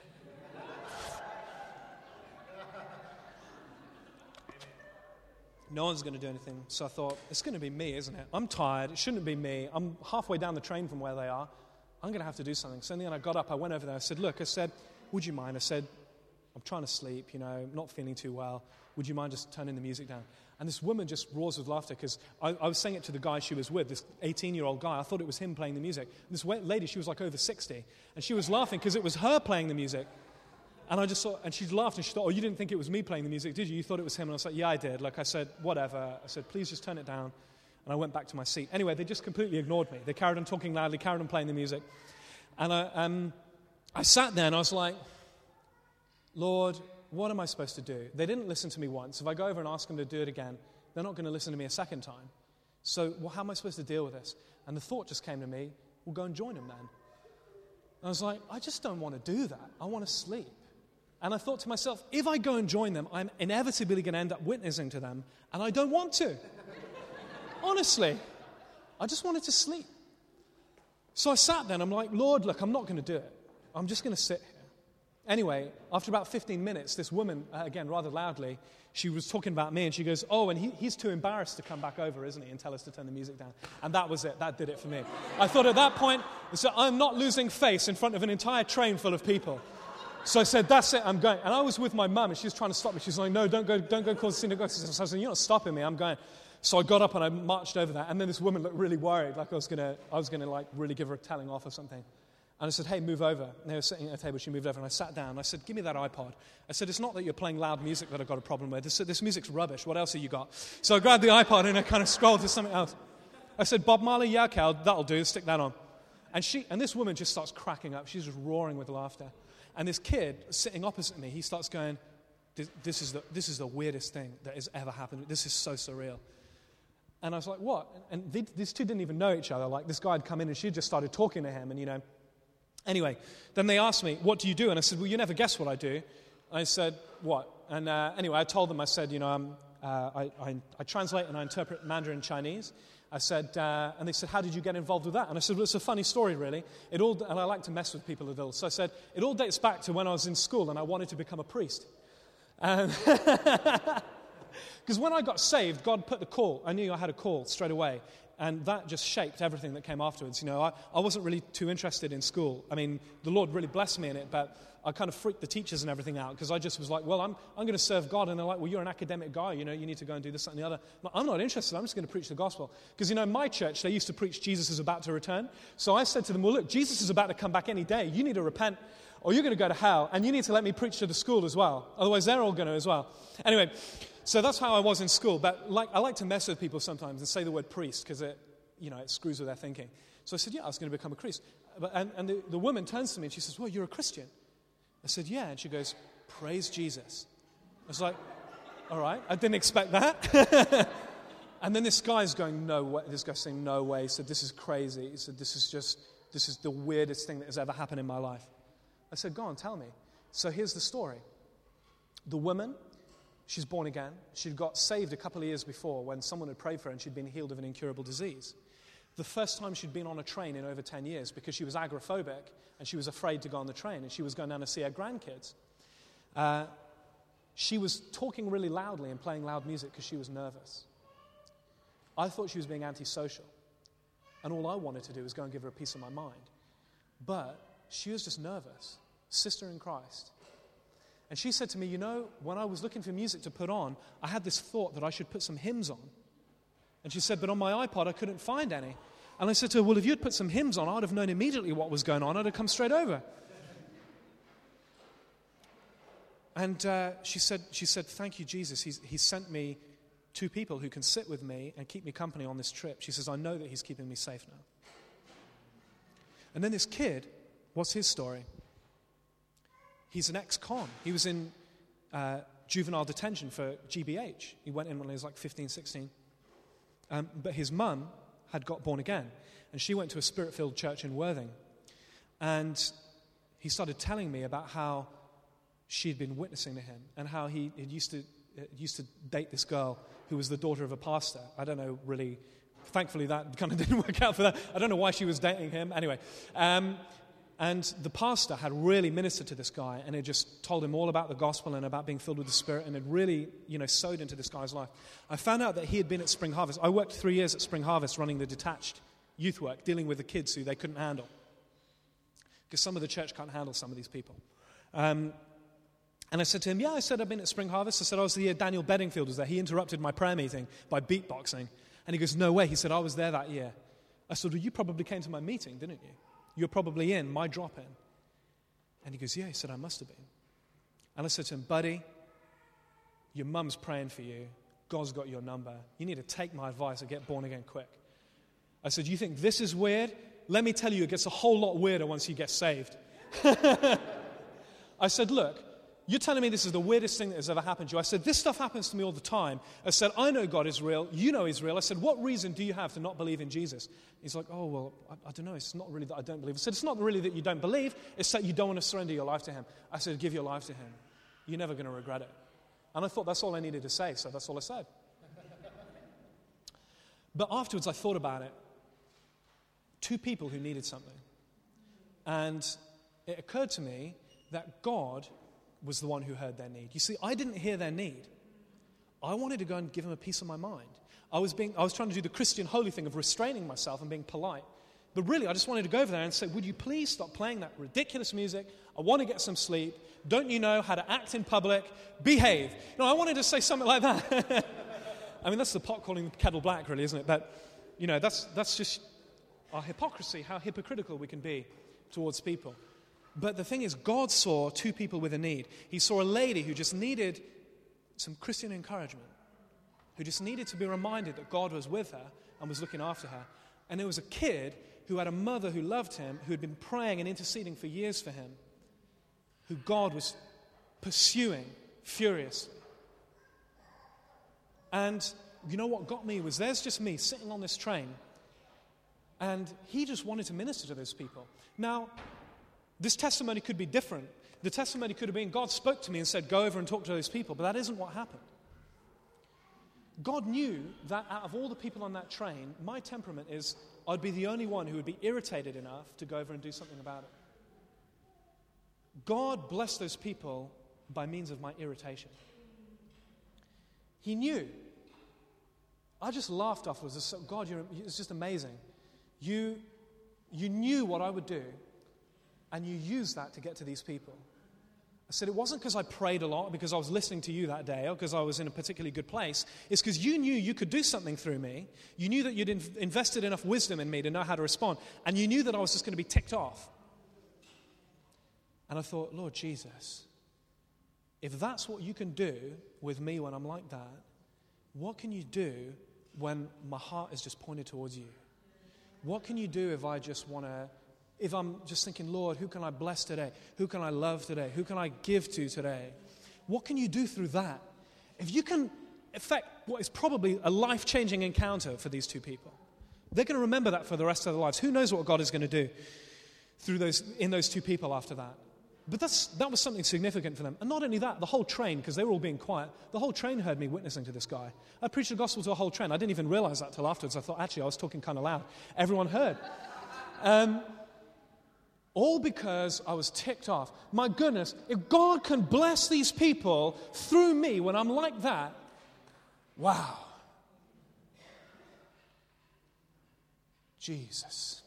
B: No one's going to do anything. So I thought, it's going to be me, isn't it? I'm tired. It shouldn't be me. I'm halfway down the train from where they are. I'm going to have to do something. So then I got up. I went over there. I said, look, I said, would you mind? I said, I'm trying to sleep, you know, not feeling too well. Would you mind just turning the music down? And this woman just roars with laughter because I, I was saying it to the guy she was with, this eighteen-year-old guy. I thought it was him playing the music. And this lady, she was like over sixty, and she was laughing because it was her playing the music. And I just saw, and she laughed, and she thought, oh, you didn't think it was me playing the music, did you? You thought it was him? And I was like, yeah, I did. Like I said, whatever. I said, please just turn it down. And I went back to my seat. Anyway, they just completely ignored me. They carried on talking loudly, carried on playing the music. And I, um, I sat there, and I was like, Lord, what am I supposed to do? They didn't listen to me once. If I go over and ask them to do it again, they're not going to listen to me a second time. So well, how am I supposed to deal with this? And the thought just came to me, well, go and join them then. And I was like, I just don't want to do that. I want to sleep. And I thought to myself, if I go and join them, I'm inevitably going to end up witnessing to them, and I don't want to. Honestly, I just wanted to sleep. So I sat there, and I'm like, Lord, look, I'm not going to do it. I'm just going to sit here. Anyway, after about fifteen minutes, this woman, uh, again, rather loudly, she was talking about me, and she goes, oh, and he, he's too embarrassed to come back over, isn't he, and tell us to turn the music down. And that was it. That did it for me. I thought at that point, so I'm not losing face in front of an entire train full of people. So I said, that's it, I'm going. And I was with my mum, and she was trying to stop me. She was like, no, don't go, don't go call the synagogue. So I said, you're not stopping me, I'm going. So I got up and I marched over there, and then this woman looked really worried, like I was going to, I was going to like really give her a telling off or something. And I said, hey, move over. And they were sitting at a table. She moved over, and I sat down. I said, give me that iPod. I said, it's not that you're playing loud music that I've got a problem with. This, this music's rubbish. What else have you got? So I grabbed the iPod, and I kind of scrolled to something else. I said, Bob Marley, yeah, okay, I'll, that'll do. Stick that on. And she, and this woman just starts cracking up. She's just roaring with laughter. And this kid sitting opposite me, he starts going, this, this, is the, this is the weirdest thing that has ever happened. This is so surreal. And I was like, what? And they, these two didn't even know each other. Like, this guy had come in, and she just started talking to him, and, you know. Anyway, then they asked me, what do you do? And I said, well, you never guess what I do. And I said, what? And uh, anyway, I told them, I said, you know, um, uh, I, I, I translate and I interpret Mandarin Chinese. I said, uh, and they said, how did you get involved with that? And I said, well, it's a funny story, really. It all, and I like to mess with people a little. So I said, it all dates back to when I was in school and I wanted to become a priest. Because when I got saved, God put the call. I knew I had a call straight away. And that just shaped everything that came afterwards. You know, I, I wasn't really too interested in school. I mean, the Lord really blessed me in it, but I kind of freaked the teachers and everything out because I just was like, well, I'm I'm going to serve God. And they're like, well, you're an academic guy. You know, you need to go and do this, that, and the other. I'm not interested. I'm just going to preach the gospel. Because, you know, in my church, they used to preach Jesus is about to return. So I said to them, well, look, Jesus is about to come back any day. You need to repent or you're going to go to hell. And you need to let me preach to the school as well. Otherwise, they're all going to as well. Anyway, so that's how I was in school. But like I like to mess with people sometimes and say the word priest because it, you know, it screws with their thinking. So I said, yeah, I was going to become a priest. But, and and the, the woman turns to me and she says, well, you're a Christian. I said, yeah. And she goes, praise Jesus. I was like, all right. I didn't expect that. And then this guy's going, no way. This guy's saying, no way. He said, this is crazy. He said, this is just, this is the weirdest thing that has ever happened in my life. I said, go on, tell me. So here's the story. The woman, she's born again. She'd got saved a couple of years before when someone had prayed for her and she'd been healed of an incurable disease. The first time she'd been on a train in over ten years because she was agoraphobic and she was afraid to go on the train and she was going down to see her grandkids. Uh, she was talking really loudly and playing loud music because she was nervous. I thought she was being antisocial. And all I wanted to do was go and give her a piece of my mind. But she was just nervous. Sister in Christ. And she said to me, you know, when I was looking for music to put on, I had this thought that I should put some hymns on. And she said, but on my iPod, I couldn't find any. And I said to her, well, if you'd put some hymns on, I'd have known immediately what was going on. I'd have come straight over. And uh, she said, she said, thank you, Jesus. He's, he sent me two people who can sit with me and keep me company on this trip. She says, I know that he's keeping me safe now. And then this kid, what's his story? He's an ex-con. He was in uh, juvenile detention for G B H. He went in when he was like fifteen, sixteen. Um, but his mum had got born again. And she went to a spirit-filled church in Worthing. And he started telling me about how she'd been witnessing to him and how he, he used to uh, used to date this girl who was the daughter of a pastor. I don't know really. Thankfully, that kind of didn't work out for that. I don't know why she was dating him. Anyway. Um, And the pastor had really ministered to this guy and had just told him all about the gospel and about being filled with the Spirit and had really, you know, sowed into this guy's life. I found out that he had been at Spring Harvest. I worked three years at Spring Harvest running the detached youth work, dealing with the kids who they couldn't handle. Because some of the church can't handle some of these people. Um, and I said to him, yeah, I said I've been at Spring Harvest. I said I was the year Daniel Bedingfield was there. He interrupted my prayer meeting by beatboxing. And he goes, no way. He said, I was there that year. I said, well, you probably came to my meeting, didn't you? You're probably in my drop-in. And he goes, yeah. He said, I must have been. And I said to him, buddy, your mum's praying for you. God's got your number. You need to take my advice and get born again quick. I said, you think this is weird? Let me tell you, it gets a whole lot weirder once you get saved. I said, look, you're telling me this is the weirdest thing that has ever happened to you. I said, this stuff happens to me all the time. I said, I know God is real. You know he's real. I said, what reason do you have to not believe in Jesus? He's like, oh, well, I, I don't know. It's not really that I don't believe. I said, it's not really that you don't believe. It's that you don't want to surrender your life to him. I said, give your life to him. You're never going to regret it. And I thought that's all I needed to say, so that's all I said. But afterwards, I thought about it. Two people who needed something. And it occurred to me that God was the one who heard their need. You see, I didn't hear their need. I wanted to go and give them a piece of my mind. I was being, I was trying to do the Christian holy thing of restraining myself and being polite. But really, I just wanted to go over there and say, would you please stop playing that ridiculous music? I want to get some sleep. Don't you know how to act in public? Behave. No, I wanted to say something like that. I mean, that's the pot calling the kettle black, really, isn't it? But, you know, that's that's just our hypocrisy, how hypocritical we can be towards people. But the thing is, God saw two people with a need. He saw a lady who just needed some Christian encouragement, who just needed to be reminded that God was with her and was looking after her. And there was a kid who had a mother who loved him, who had been praying and interceding for years for him, who God was pursuing furiously. And you know what got me was there's just me sitting on this train, and he just wanted to minister to those people. Now, this testimony could be different. The testimony could have been, God spoke to me and said, go over and talk to those people, but that isn't what happened. God knew that out of all the people on that train, my temperament is I'd be the only one who would be irritated enough to go over and do something about it. God blessed those people by means of my irritation. He knew. I just laughed afterwards. God, you're, it's just amazing. You, you knew what I would do, and you used that to get to these people. I said, it wasn't because I prayed a lot, because I was listening to you that day, or because I was in a particularly good place. It's because you knew you could do something through me. You knew that you'd in- invested enough wisdom in me to know how to respond. And you knew that I was just going to be ticked off. And I thought, Lord Jesus, if that's what you can do with me when I'm like that, what can you do when my heart is just pointed towards you? What can you do if I just want to... If I'm just thinking, Lord, who can I bless today? Who can I love today? Who can I give to today? What can you do through that? If you can affect what is probably a life-changing encounter for these two people, they're going to remember that for the rest of their lives. Who knows what God is going to do through those in those two people after that? But that's that was something significant for them. And not only that, the whole train, because they were all being quiet, the whole train heard me witnessing to this guy. I preached the gospel to a whole train. I didn't even realize that till afterwards. I thought, actually, I was talking kind of loud. Everyone heard. Um... All because I was ticked off. My goodness, if God can bless these people through me when I'm like that, wow. Jesus.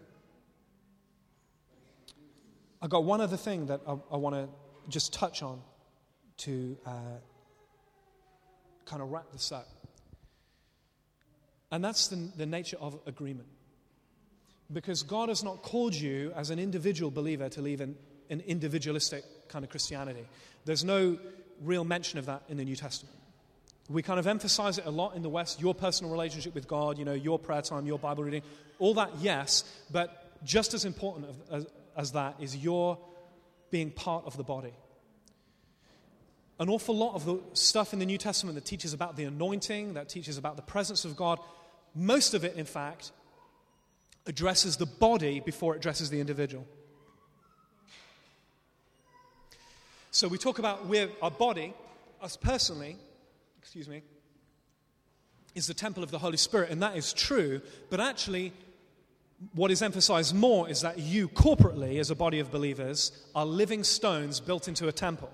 B: I've got one other thing that I, I want to just touch on to uh, kind of wrap this up. And that's the, the nature of agreement. Because God has not called you as an individual believer to live in an individualistic kind of Christianity. There's no real mention of that in the New Testament. We kind of emphasize it a lot in the West, your personal relationship with God, you know, your prayer time, your Bible reading, all that, yes, but just as important as, as that is your being part of the body. An awful lot of the stuff in the New Testament that teaches about the anointing, that teaches about the presence of God, most of it, in fact, addresses the body before it addresses the individual. So we talk about we're, our body, us personally, excuse me, is the temple of the Holy Spirit, and that is true, but actually what is emphasized more is that you corporately, as a body of believers, are living stones built into a temple,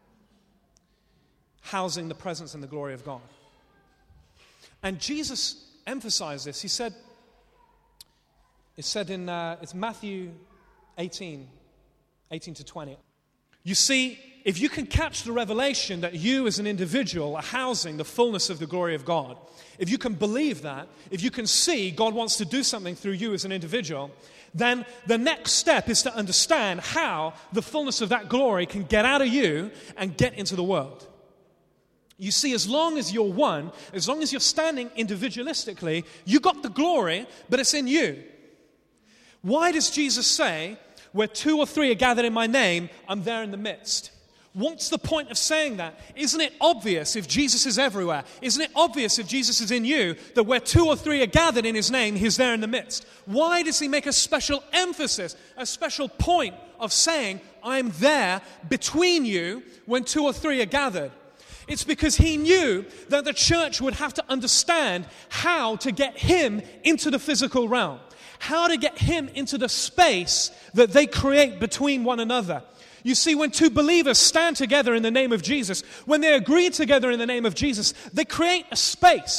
B: housing the presence and the glory of God. And Jesus emphasized this. He said, It said in uh, it's Matthew eighteen, eighteen to twenty. You see, if you can catch the revelation that you as an individual are housing the fullness of the glory of God, if you can believe that, if you can see God wants to do something through you as an individual, then the next step is to understand how the fullness of that glory can get out of you and get into the world. You see, as long as you're one, as long as you're standing individualistically, you got the glory, but it's in you. Why does Jesus say, where two or three are gathered in my name, I'm there in the midst? What's the point of saying that? Isn't it obvious if Jesus is everywhere? Isn't it obvious if Jesus is in you that where two or three are gathered in his name, he's there in the midst? Why does he make a special emphasis, a special point of saying, I'm there between you when two or three are gathered? It's because he knew that the church would have to understand how to get him into the physical realm. How to get him into the space that they create between one another. You see, when two believers stand together in the name of Jesus, when they agree together in the name of Jesus, they create a space.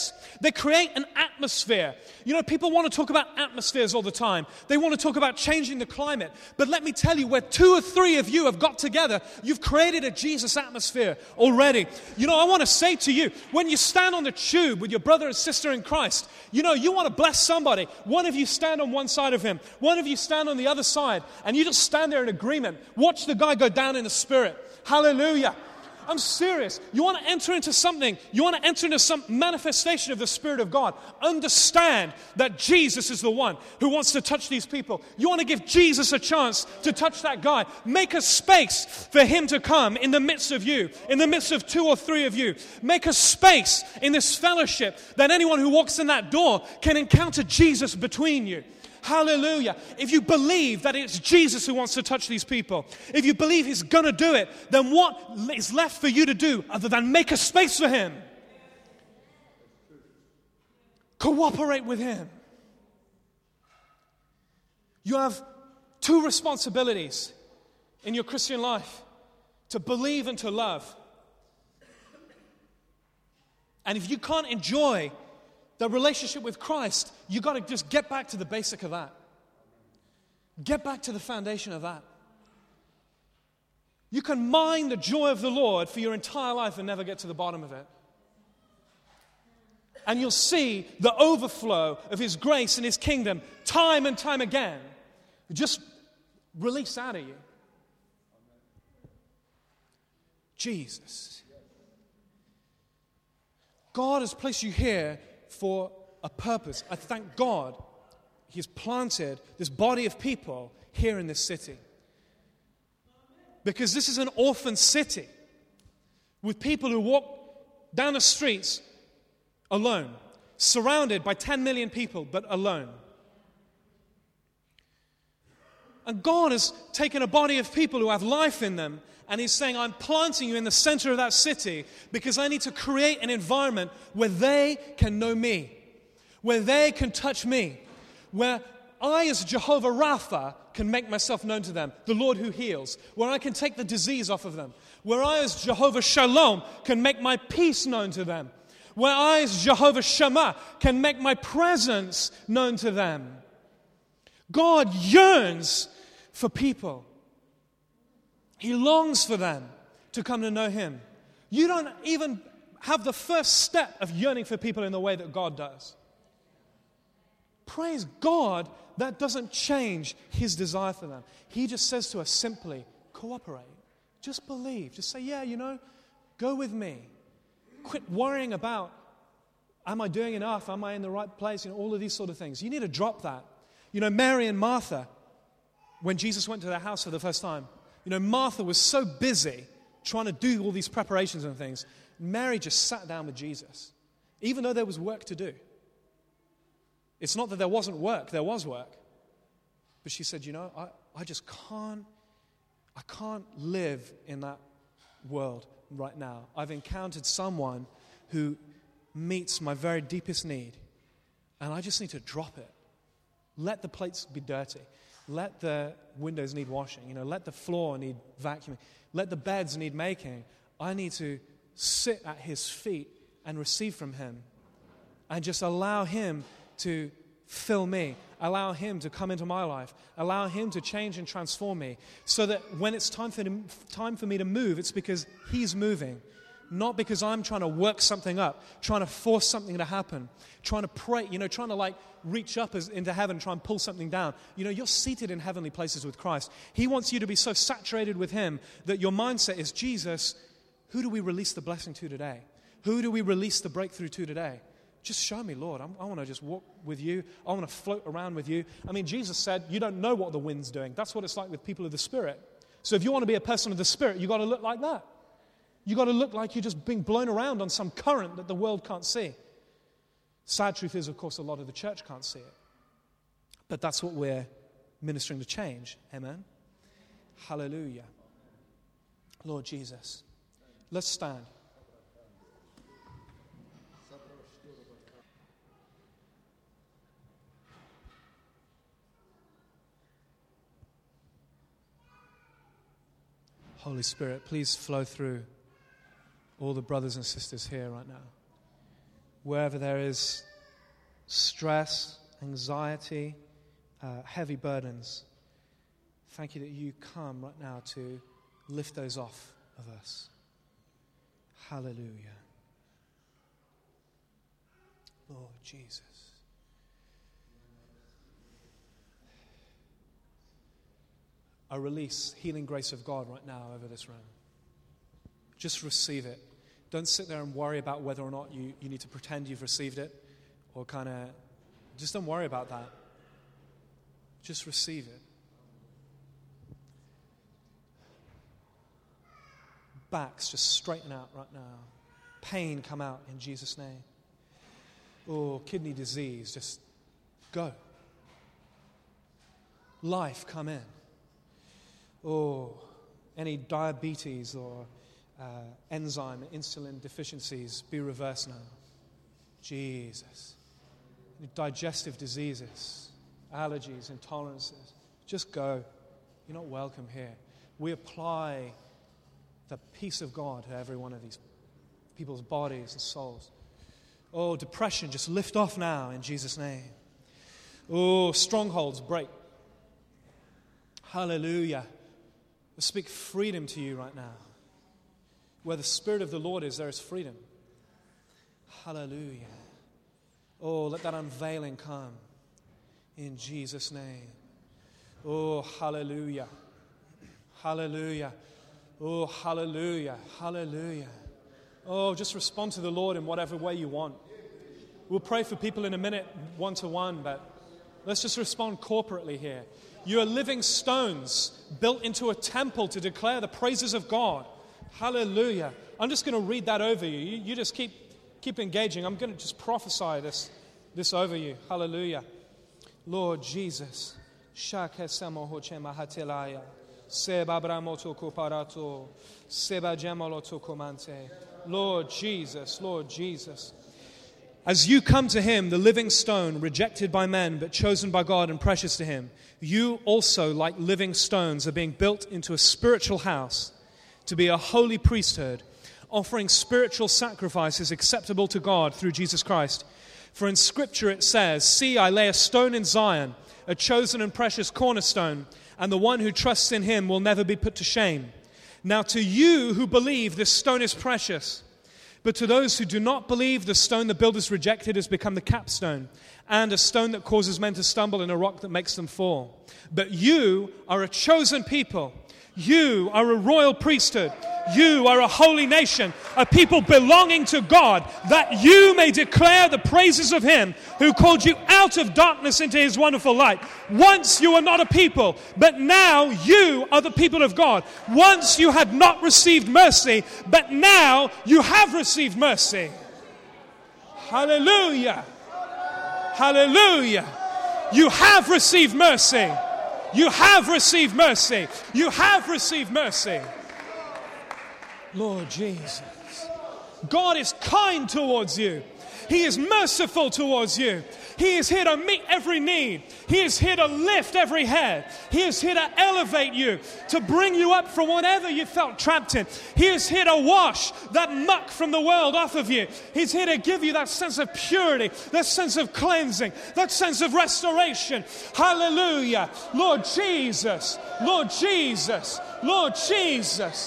B: They create an atmosphere. You know, people want to talk about atmospheres all the time. They want to talk about changing the climate. But let me tell you, where two or three of you have got together, you've created a Jesus atmosphere already. You know, I want to say to you, when you stand on the tube with your brother and sister in Christ, you know, you want to bless somebody. One of you stand on one side of him. One of you stand on the other side. And you just stand there in agreement. Watch the guy go down in the Spirit. Hallelujah. I'm serious. You want to enter into something. You want to enter into some manifestation of the Spirit of God. Understand that Jesus is the one who wants to touch these people. You want to give Jesus a chance to touch that guy. Make a space for him to come in the midst of you, in the midst of two or three of you. Make a space in this fellowship that anyone who walks in that door can encounter Jesus between you. Hallelujah. If you believe that it's Jesus who wants to touch these people, if you believe he's going to do it, then what is left for you to do other than make a space for him? Cooperate with him. You have two responsibilities in your Christian life: to believe and to love. And if you can't enjoy the relationship with Christ, you got to just get back to the basic of that. Get back to the foundation of that. You can mine the joy of the Lord for your entire life and never get to the bottom of it. And you'll see the overflow of his grace and his kingdom time and time again just release out of you. Jesus. God has placed you here for a purpose. I thank God he's planted this body of people here in this city. Because this is an orphan city with people who walk down the streets alone, surrounded by ten million people, but alone. And God has taken a body of people who have life in them, and he's saying, I'm planting you in the center of that city because I need to create an environment where they can know me, where they can touch me, where I as Jehovah Rapha can make myself known to them, the Lord who heals, where I can take the disease off of them, where I as Jehovah Shalom can make my peace known to them, where I as Jehovah Shammah can make my presence known to them. God yearns for people. He longs for them to come to know him. You don't even have the first step of yearning for people in the way that God does. Praise God, that doesn't change his desire for them. He just says to us simply, cooperate. Just believe. Just say, yeah, you know, go with me. Quit worrying about, am I doing enough? Am I in the right place? You know, all of these sort of things. You need to drop that. You know, Mary and Martha, when Jesus went to their house for the first time, you know, Martha was so busy trying to do all these preparations and things. Mary just sat down with Jesus, even though there was work to do. It's not that there wasn't work, there was work. But she said, you know, I, I just can't, I can't live in that world right now. I've encountered someone who meets my very deepest need, and I just need to drop it. Let the plates be dirty. Let the windows need washing. You know, let the floor need vacuuming. Let the beds need making. I need to sit at his feet and receive from him and just allow him to fill me. Allow him to come into my life. Allow him to change and transform me so that when it's time for, him, time for me to move, it's because he's moving. Not because I'm trying to work something up, trying to force something to happen, trying to pray, you know, trying to like reach up as, into heaven, try and pull something down. You know, you're seated in heavenly places with Christ. He wants you to be so saturated with him that your mindset is, Jesus, who do we release the blessing to today? Who do we release the breakthrough to today? Just show me, Lord. I'm, I want to just walk with you. I want to float around with you. I mean, Jesus said, you don't know what the wind's doing. That's what it's like with people of the Spirit. So if you want to be a person of the Spirit, you've got to look like that. You've got to look like you're just being blown around on some current that the world can't see. Sad truth is, of course, a lot of the church can't see it. But that's what we're ministering to change. Amen? Hallelujah. Lord Jesus, let's stand. Holy Spirit, please flow through all the brothers and sisters here right now. wherever there is stress, anxiety, uh, heavy burdens, thank you that you come right now to lift those off of us. Hallelujah. Lord Jesus. I release healing grace of God right now over this room. Just receive it. Don't sit there and worry about whether or not you, you need to pretend you've received it or kind of, just don't worry about that. Just receive it. Backs just straighten out right now. Pain come out in Jesus' name. Oh, kidney disease, just go. Life come in. Oh, any diabetes or uh, enzyme, insulin deficiencies be reversed now. Jesus. Any digestive diseases, allergies, intolerances, just go. You're not welcome here. We apply the peace of God to every one of these people's bodies and souls. Oh, depression, just lift off now in Jesus' name. Oh, strongholds break. Hallelujah. I speak freedom to you right now. Where the Spirit of the Lord is, there is freedom. Hallelujah. Oh, let that unveiling come in Jesus' name. Oh, hallelujah. Hallelujah. Oh, hallelujah. Hallelujah. Oh, just respond to the Lord in whatever way you want. We'll pray for people in a minute, one-to-one, but let's just respond corporately here. You are living stones built into a temple to declare the praises of God. Hallelujah. I'm just going to read that over you. You, you just keep keep engaging. I'm going to just prophesy this, this over you. Hallelujah. Lord Jesus. Lord Jesus, Lord Jesus. As you come to Him, the living stone, rejected by men, but chosen by God and precious to Him, you also, like living stones, are being built into a spiritual house to be a holy priesthood, offering spiritual sacrifices acceptable to God through Jesus Christ. For in Scripture it says, "See, I lay a stone in Zion, a chosen and precious cornerstone, and the one who trusts in Him will never be put to shame." Now to you who believe, this stone is precious. But to those who do not believe, the stone the builders rejected has become the capstone, and a stone that causes men to stumble, and a rock that makes them fall. But you are a chosen people. You are a royal priesthood. You are a holy nation, a people belonging to God, that you may declare the praises of Him who called you out of darkness into His wonderful light. Once you were not a people, but now you are the people of God. Once you had not received mercy, but now you have received mercy. Hallelujah. Hallelujah. You have received mercy. You have received mercy. You have received mercy. Lord Jesus. God is kind towards you. He is merciful towards you. He is here to meet every need. He is here to lift every head. He is here to elevate you, to bring you up from whatever you felt trapped in. He is here to wash that muck from the world off of you. He's here to give you that sense of purity, that sense of cleansing, that sense of restoration. Hallelujah. Lord Jesus. Lord Jesus. Lord Jesus.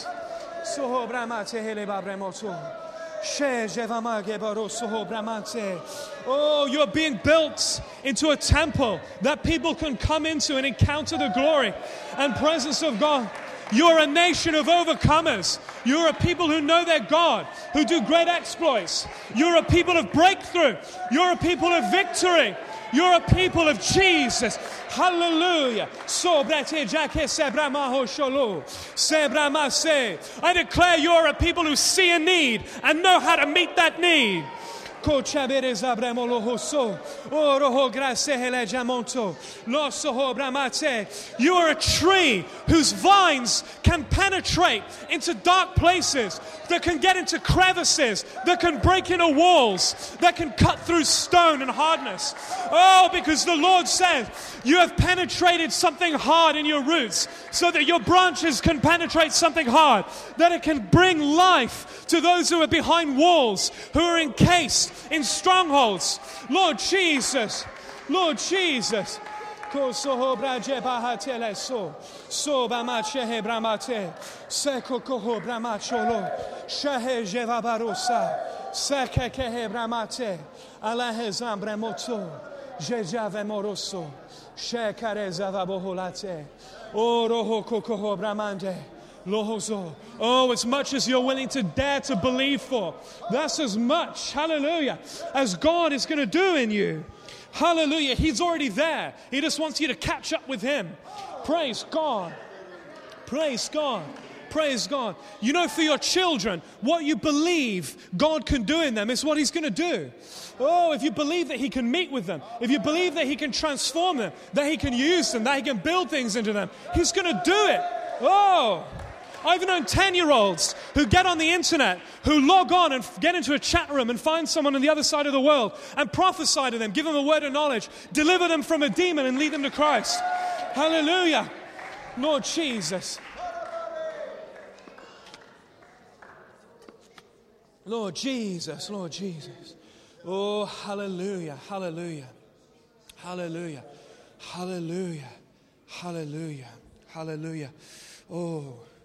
B: Oh, you are being built into a temple that people can come into and encounter the glory and presence of God. You're a nation of overcomers. You're a people who know their God, who do great exploits. You're a people of breakthrough. You're a people of victory. You're a people of Jesus. Hallelujah. I declare you're a people who see a need and know how to meet that need. You are a tree whose vines can penetrate into dark places, that can get into crevices, that can break into walls, that can cut through stone and hardness. Oh, because the Lord said, you have penetrated something hard in your roots, so that your branches can penetrate something hard, that it can bring life to those who are behind walls, who are encased in strongholds. Lord Jesus, Lord Jesus. Kosoho braje bahatele so so bamache hebramate seko koho bramacholo shehe jevabarosa seke ke hebramate alahe zambremoto jejave moroso shekare zavaboholate oroho kokoho bramande lohozo. Oh, as much as you're willing to dare to believe for, that's as much, hallelujah, as God is going to do in you. Hallelujah. He's already there. He just wants you to catch up with him. Praise God. Praise God. Praise God. You know, for your children, what you believe God can do in them is what he's going to do. Oh, if you believe that he can meet with them, if you believe that he can transform them, that he can use them, that he can build things into them, he's going to do it. Oh, I've known ten-year-olds who get on the internet, who log on and get into a chat room and find someone on the other side of the world and prophesy to them, give them a word of knowledge, deliver them from a demon and lead them to Christ. Hallelujah. Lord Jesus. Lord Jesus, Lord Jesus. Oh, hallelujah, hallelujah, hallelujah, hallelujah, hallelujah, hallelujah. Oh.